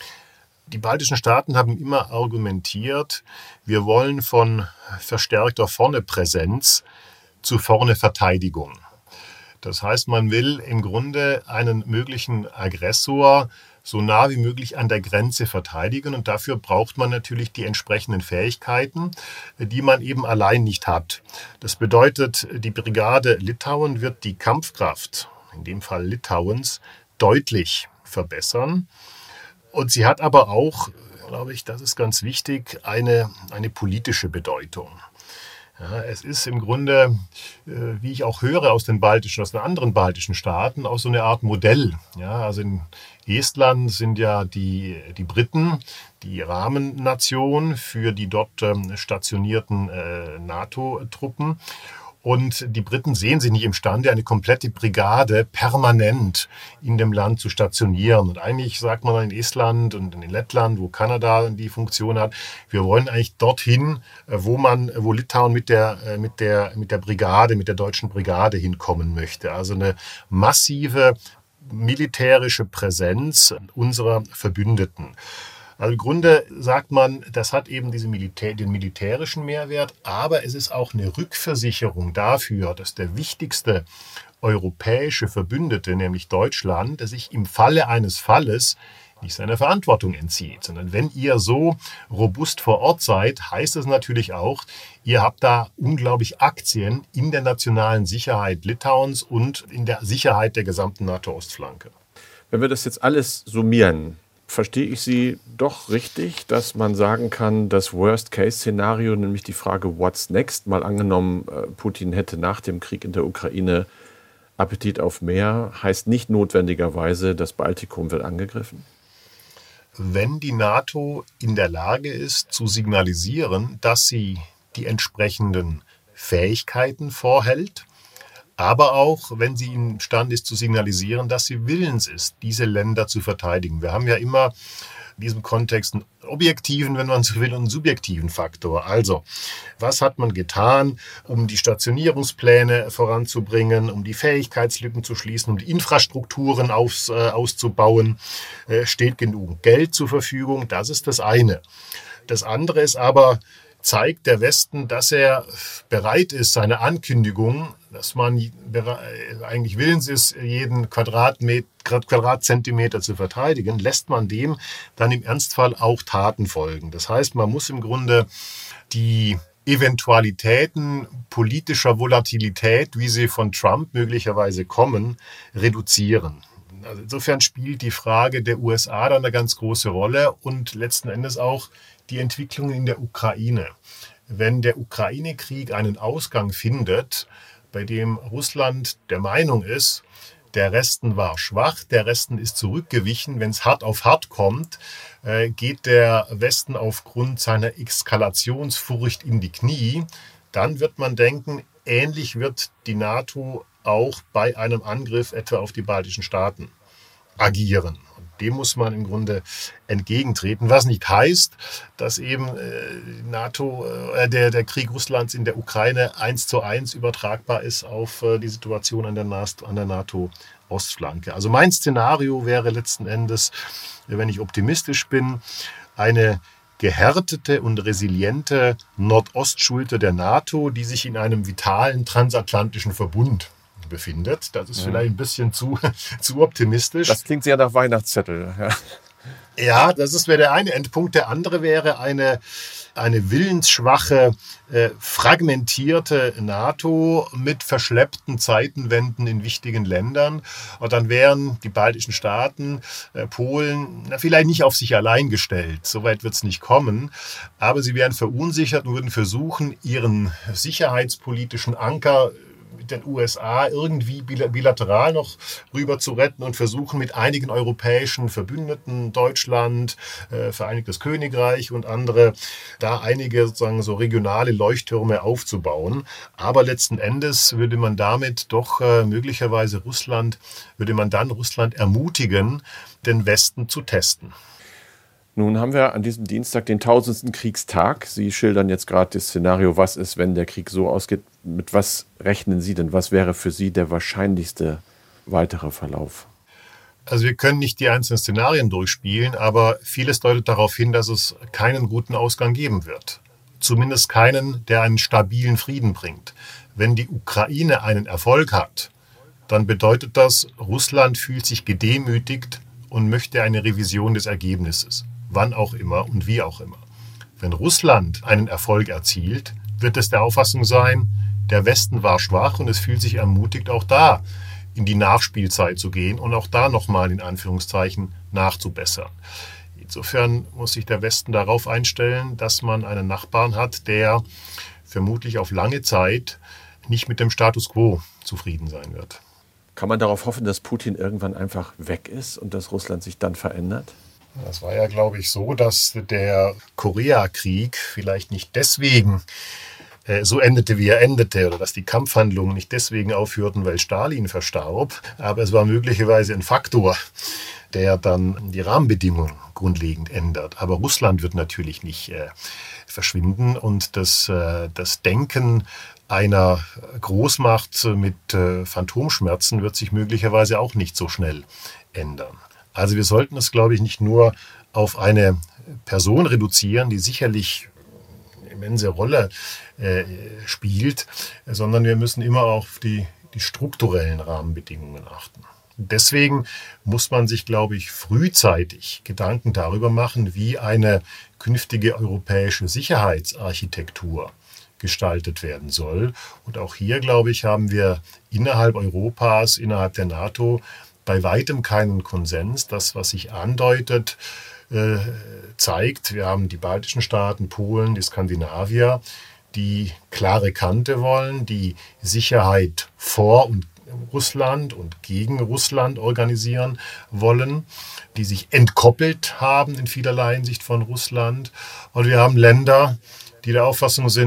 Die baltischen Staaten haben immer argumentiert, wir wollen von verstärkter Vorne-Präsenz zu Vorne-Verteidigung. Das heißt, man will im Grunde einen möglichen Aggressor so nah wie möglich an der Grenze verteidigen. Und dafür braucht man natürlich die entsprechenden Fähigkeiten, die man eben allein nicht hat. Das bedeutet, die Brigade Litauen wird die Kampfkraft, in dem Fall Litauens, deutlich verbessern. Und sie hat aber auch, glaube ich, das ist ganz wichtig, eine, eine politische Bedeutung. Ja, es ist im Grunde, äh, wie ich auch höre aus den baltischen, aus den anderen baltischen Staaten, auch so eine Art Modell. Ja, also in Estland sind ja die, die Briten die Rahmennation für die dort ähm, stationierten äh, NATO-Truppen. Und die Briten sehen sich nicht imstande, eine komplette Brigade permanent in dem Land zu stationieren. Und eigentlich sagt man in Estland und in Lettland, wo Kanada die Funktion hat, wir wollen eigentlich dorthin, wo man, wo Litauen mit der, mit der, mit der Brigade, mit der deutschen Brigade hinkommen möchte. Also eine massive militärische Präsenz unserer Verbündeten. Also im Grunde sagt man, das hat eben diese Militär, den militärischen Mehrwert, aber es ist auch eine Rückversicherung dafür, dass der wichtigste europäische Verbündete, nämlich Deutschland, der sich im Falle eines Falles nicht seiner Verantwortung entzieht, sondern wenn ihr so robust vor Ort seid, heißt es natürlich auch, ihr habt da unglaublich Aktien in der nationalen Sicherheit Litauens und in der Sicherheit der gesamten NATO-Ostflanke. Wenn wir das jetzt alles summieren, verstehe ich Sie doch richtig, dass man sagen kann, das Worst-Case-Szenario, nämlich die Frage, what's next, mal angenommen, Putin hätte nach dem Krieg in der Ukraine Appetit auf mehr, heißt nicht notwendigerweise, das Baltikum wird angegriffen? Wenn die NATO in der Lage ist, zu signalisieren, dass sie die entsprechenden Fähigkeiten vorhält, aber auch, wenn sie imstande ist zu signalisieren, dass sie willens ist, diese Länder zu verteidigen. Wir haben ja immer in diesem Kontext einen objektiven, wenn man so will, und einen subjektiven Faktor. Also, was hat man getan, um die Stationierungspläne voranzubringen, um die Fähigkeitslücken zu schließen, um die Infrastrukturen aufs, äh, auszubauen? Äh, steht genug Geld zur Verfügung? Das ist das eine. Das andere ist aber, zeigt der Westen, dass er bereit ist, seine Ankündigung, dass man eigentlich willens ist, jeden Quadratmeter, Quadratzentimeter zu verteidigen, lässt man dem dann im Ernstfall auch Taten folgen. Das heißt, man muss im Grunde die Eventualitäten politischer Volatilität, wie sie von Trump möglicherweise kommen, reduzieren. Also insofern spielt die Frage der U S A dann eine ganz große Rolle und letzten Endes auch die Entwicklungen in der Ukraine. Wenn der Ukraine-Krieg einen Ausgang findet, bei dem Russland der Meinung ist, der Westen war schwach, der Westen ist zurückgewichen, wenn es hart auf hart kommt, geht der Westen aufgrund seiner Eskalationsfurcht in die Knie, dann wird man denken, ähnlich wird die NATO auch bei einem Angriff etwa auf die baltischen Staaten agieren. Dem muss man im Grunde entgegentreten, was nicht heißt, dass eben äh, NATO, äh, der, der Krieg Russlands in der Ukraine eins zu eins übertragbar ist auf äh, die Situation an der, an der NATO-Ostflanke. Also mein Szenario wäre letzten Endes, wenn ich optimistisch bin, eine gehärtete und resiliente Nordostschulter der NATO, die sich in einem vitalen transatlantischen Verbund befindet. Das ist ja vielleicht ein bisschen zu, zu optimistisch. Das klingt sehr nach Weihnachtszettel. Ja, ja das wäre der eine Endpunkt. Der andere wäre eine, eine willensschwache, äh, fragmentierte NATO mit verschleppten Zeitenwenden in wichtigen Ländern. Und dann wären die baltischen Staaten, äh, Polen, na, vielleicht nicht auf sich allein gestellt. Soweit wird es nicht kommen. Aber sie wären verunsichert und würden versuchen, ihren sicherheitspolitischen Anker mit den U S A irgendwie bilateral noch rüber zu retten und versuchen mit einigen europäischen Verbündeten, Deutschland, äh, Vereinigtes Königreich und andere, da einige sozusagen so regionale Leuchttürme aufzubauen. Aber letzten Endes würde man damit doch äh, möglicherweise Russland, würde man dann Russland ermutigen, den Westen zu testen. Nun haben wir an diesem Dienstag den tausendsten Kriegstag. Sie schildern jetzt gerade das Szenario, was ist, wenn der Krieg so ausgeht. Mit was rechnen Sie denn? Was wäre für Sie der wahrscheinlichste weitere Verlauf? Also wir können nicht die einzelnen Szenarien durchspielen, aber vieles deutet darauf hin, dass es keinen guten Ausgang geben wird. Zumindest keinen, der einen stabilen Frieden bringt. Wenn die Ukraine einen Erfolg hat, dann bedeutet das, Russland fühlt sich gedemütigt und möchte eine Revision des Ergebnisses. Wann auch immer und wie auch immer. Wenn Russland einen Erfolg erzielt, wird es der Auffassung sein, der Westen war schwach und es fühlt sich ermutigt, auch da in die Nachspielzeit zu gehen und auch da nochmal in Anführungszeichen nachzubessern. Insofern muss sich der Westen darauf einstellen, dass man einen Nachbarn hat, der vermutlich auf lange Zeit nicht mit dem Status quo zufrieden sein wird. Kann man darauf hoffen, dass Putin irgendwann einfach weg ist und dass Russland sich dann verändert? Das war ja, glaube ich, so, dass der Koreakrieg vielleicht nicht deswegen äh, so endete, wie er endete, oder dass die Kampfhandlungen nicht deswegen aufhörten, weil Stalin verstarb. Aber es war möglicherweise ein Faktor, der dann die Rahmenbedingungen grundlegend ändert. Aber Russland wird natürlich nicht äh, verschwinden und das, äh, das Denken einer Großmacht mit äh, Phantomschmerzen wird sich möglicherweise auch nicht so schnell ändern. Also wir sollten es, glaube ich, nicht nur auf eine Person reduzieren, die sicherlich eine immense Rolle äh, spielt, sondern wir müssen immer auf die, die strukturellen Rahmenbedingungen achten. Deswegen muss man sich, glaube ich, frühzeitig Gedanken darüber machen, wie eine künftige europäische Sicherheitsarchitektur gestaltet werden soll. Und auch hier, glaube ich, haben wir innerhalb Europas, innerhalb der NATO bei weitem keinen Konsens. Das, was sich andeutet, äh, zeigt, wir haben die baltischen Staaten, Polen, die Skandinavier, die klare Kante wollen, die Sicherheit vor und Russland und gegen Russland organisieren wollen, die sich entkoppelt haben in vielerlei Hinsicht von Russland. Und wir haben Länder, die der Auffassung sind,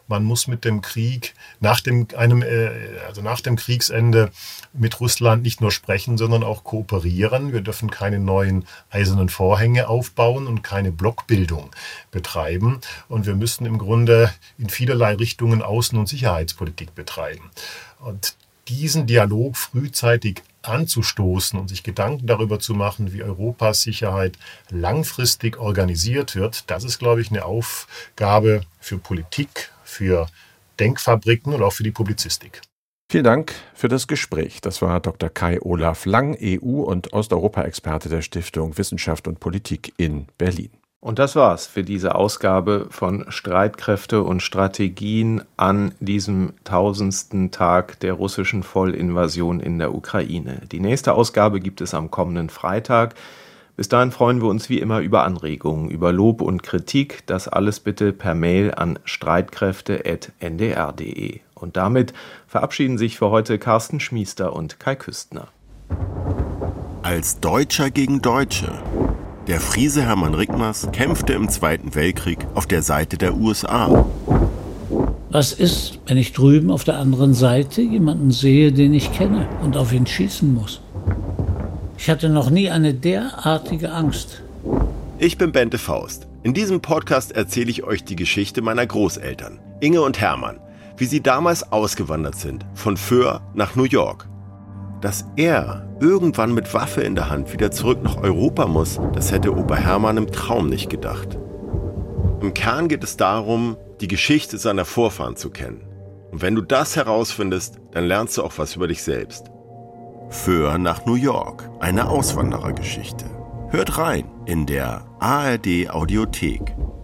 Man muss mit dem Krieg, nach dem, einem, also nach dem Kriegsende mit Russland nicht nur sprechen, sondern auch kooperieren. Wir dürfen keine neuen eisernen Vorhänge aufbauen und keine Blockbildung betreiben. Und wir müssen im Grunde in vielerlei Richtungen Außen- und Sicherheitspolitik betreiben. Und diesen Dialog frühzeitig anzustoßen und sich Gedanken darüber zu machen, wie Europas Sicherheit langfristig organisiert wird, das ist, glaube ich, eine Aufgabe für Politik, für Denkfabriken und auch für die Publizistik. Vielen Dank für das Gespräch. Das war Doktor Kai-Olaf Lang, E U- und Osteuropa-Experte der Stiftung Wissenschaft und Politik in Berlin. Und das war's für diese Ausgabe von Streitkräfte und Strategien an diesem tausendsten Tag der russischen Vollinvasion in der Ukraine. Die nächste Ausgabe gibt es am kommenden Freitag. Bis dahin freuen wir uns wie immer über Anregungen, über Lob und Kritik. Das alles bitte per Mail an streitkräfte at n d r punkt d e. Und damit verabschieden sich für heute Carsten Schmiester und Kai Küstner. Als Deutscher gegen Deutsche. Der Friese Hermann Rickmers kämpfte im Zweiten Weltkrieg auf der Seite der U S A. Was ist, wenn ich drüben auf der anderen Seite jemanden sehe, den ich kenne und auf ihn schießen muss? Ich hatte noch nie eine derartige Angst. Ich bin Bente Faust. In diesem Podcast erzähle ich euch die Geschichte meiner Großeltern, Inge und Hermann, wie sie damals ausgewandert sind, von Föhr nach New York. Dass er irgendwann mit Waffe in der Hand wieder zurück nach Europa muss, das hätte Opa Hermann im Traum nicht gedacht. Im Kern geht es darum, die Geschichte seiner Vorfahren zu kennen. Und wenn du das herausfindest, dann lernst du auch was über dich selbst. Föhr nach New York, eine Auswanderergeschichte. Hört rein in der A R D Audiothek.